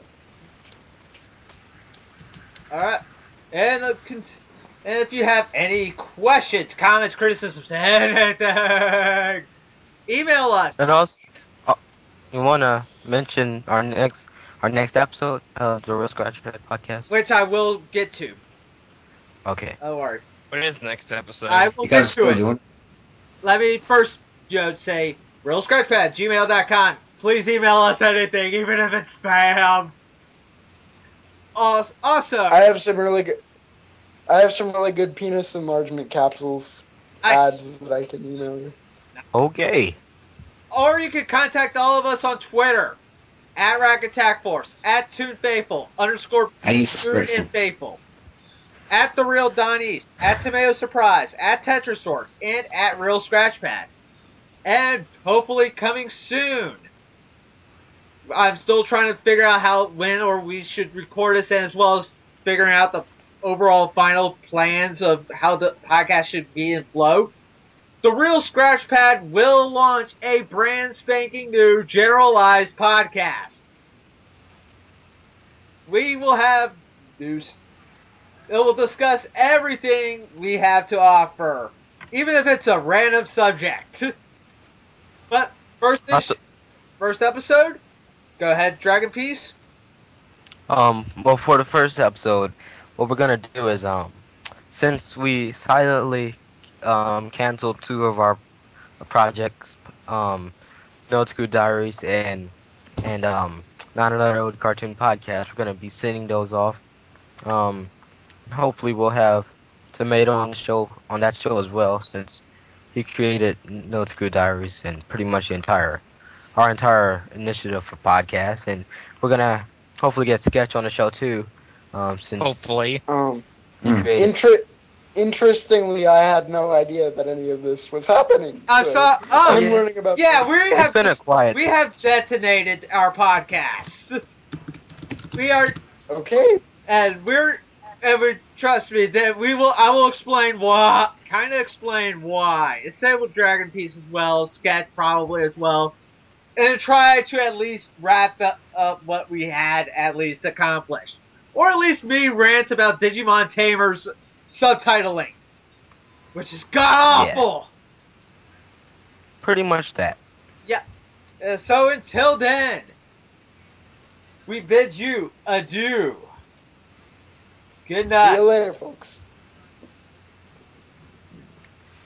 All right. And if you have any questions, comments, criticisms, anything, email us, And also, you wanna mention our next episode of the Real Scratch Pad podcast? which I will get to. Okay. Don't worry. What is next episode? I will You guys get are to still it. doing? Let me first, say realscratchpad@gmail.com. Please email us anything, even if it's spam. Also, I have some really good penis enlargement capsules ads that I can email you. Okay. or you can contact all of us on Twitter at Rack Attack Force, at ToonFaithful, _ How do you Toon search and them? Faithful, at The Real Don East, at Tomato Surprise, at Tetrasaurus, and at Real Scratchpad. And hopefully coming soon. I'm still trying to figure out when or we should record this, and as well as figuring out the overall final plans of how the podcast should be and flow. The Real Scratchpad will launch a brand spanking new generalized podcast. We will have news. It will discuss everything we have to offer, even if it's a random subject. But Not the, first episode, go ahead, Dragon Piece. well, for the first episode, what we're gonna do is since we silently canceled two of our projects, Note School Diaries and Not Another Old Cartoon Podcast, we're gonna be sending those off. Um, hopefully we'll have Tomato on the show on that show as well, since he created Note School Diaries and pretty much our entire initiative for podcasts, and we're gonna hopefully get Sketch on the show too, since Hopefully. he Hmm. created. Interestingly, I had no idea that any of this was happening. I So saw. Oh, I'm learning about. yeah, It's been a quiet. we have detonated our podcast. We are, Okay. and we trust me that we will. I will explain why. Kind of explain why. Same Dragon Piece as well. Sketch probably as well. And try to at least wrap up what we had at least accomplished. Or at least me rant about Digimon Tamers subtitling, which is god Yeah, awful. pretty much that. Yeah. So until then, we bid you adieu. Good See night. you later, folks.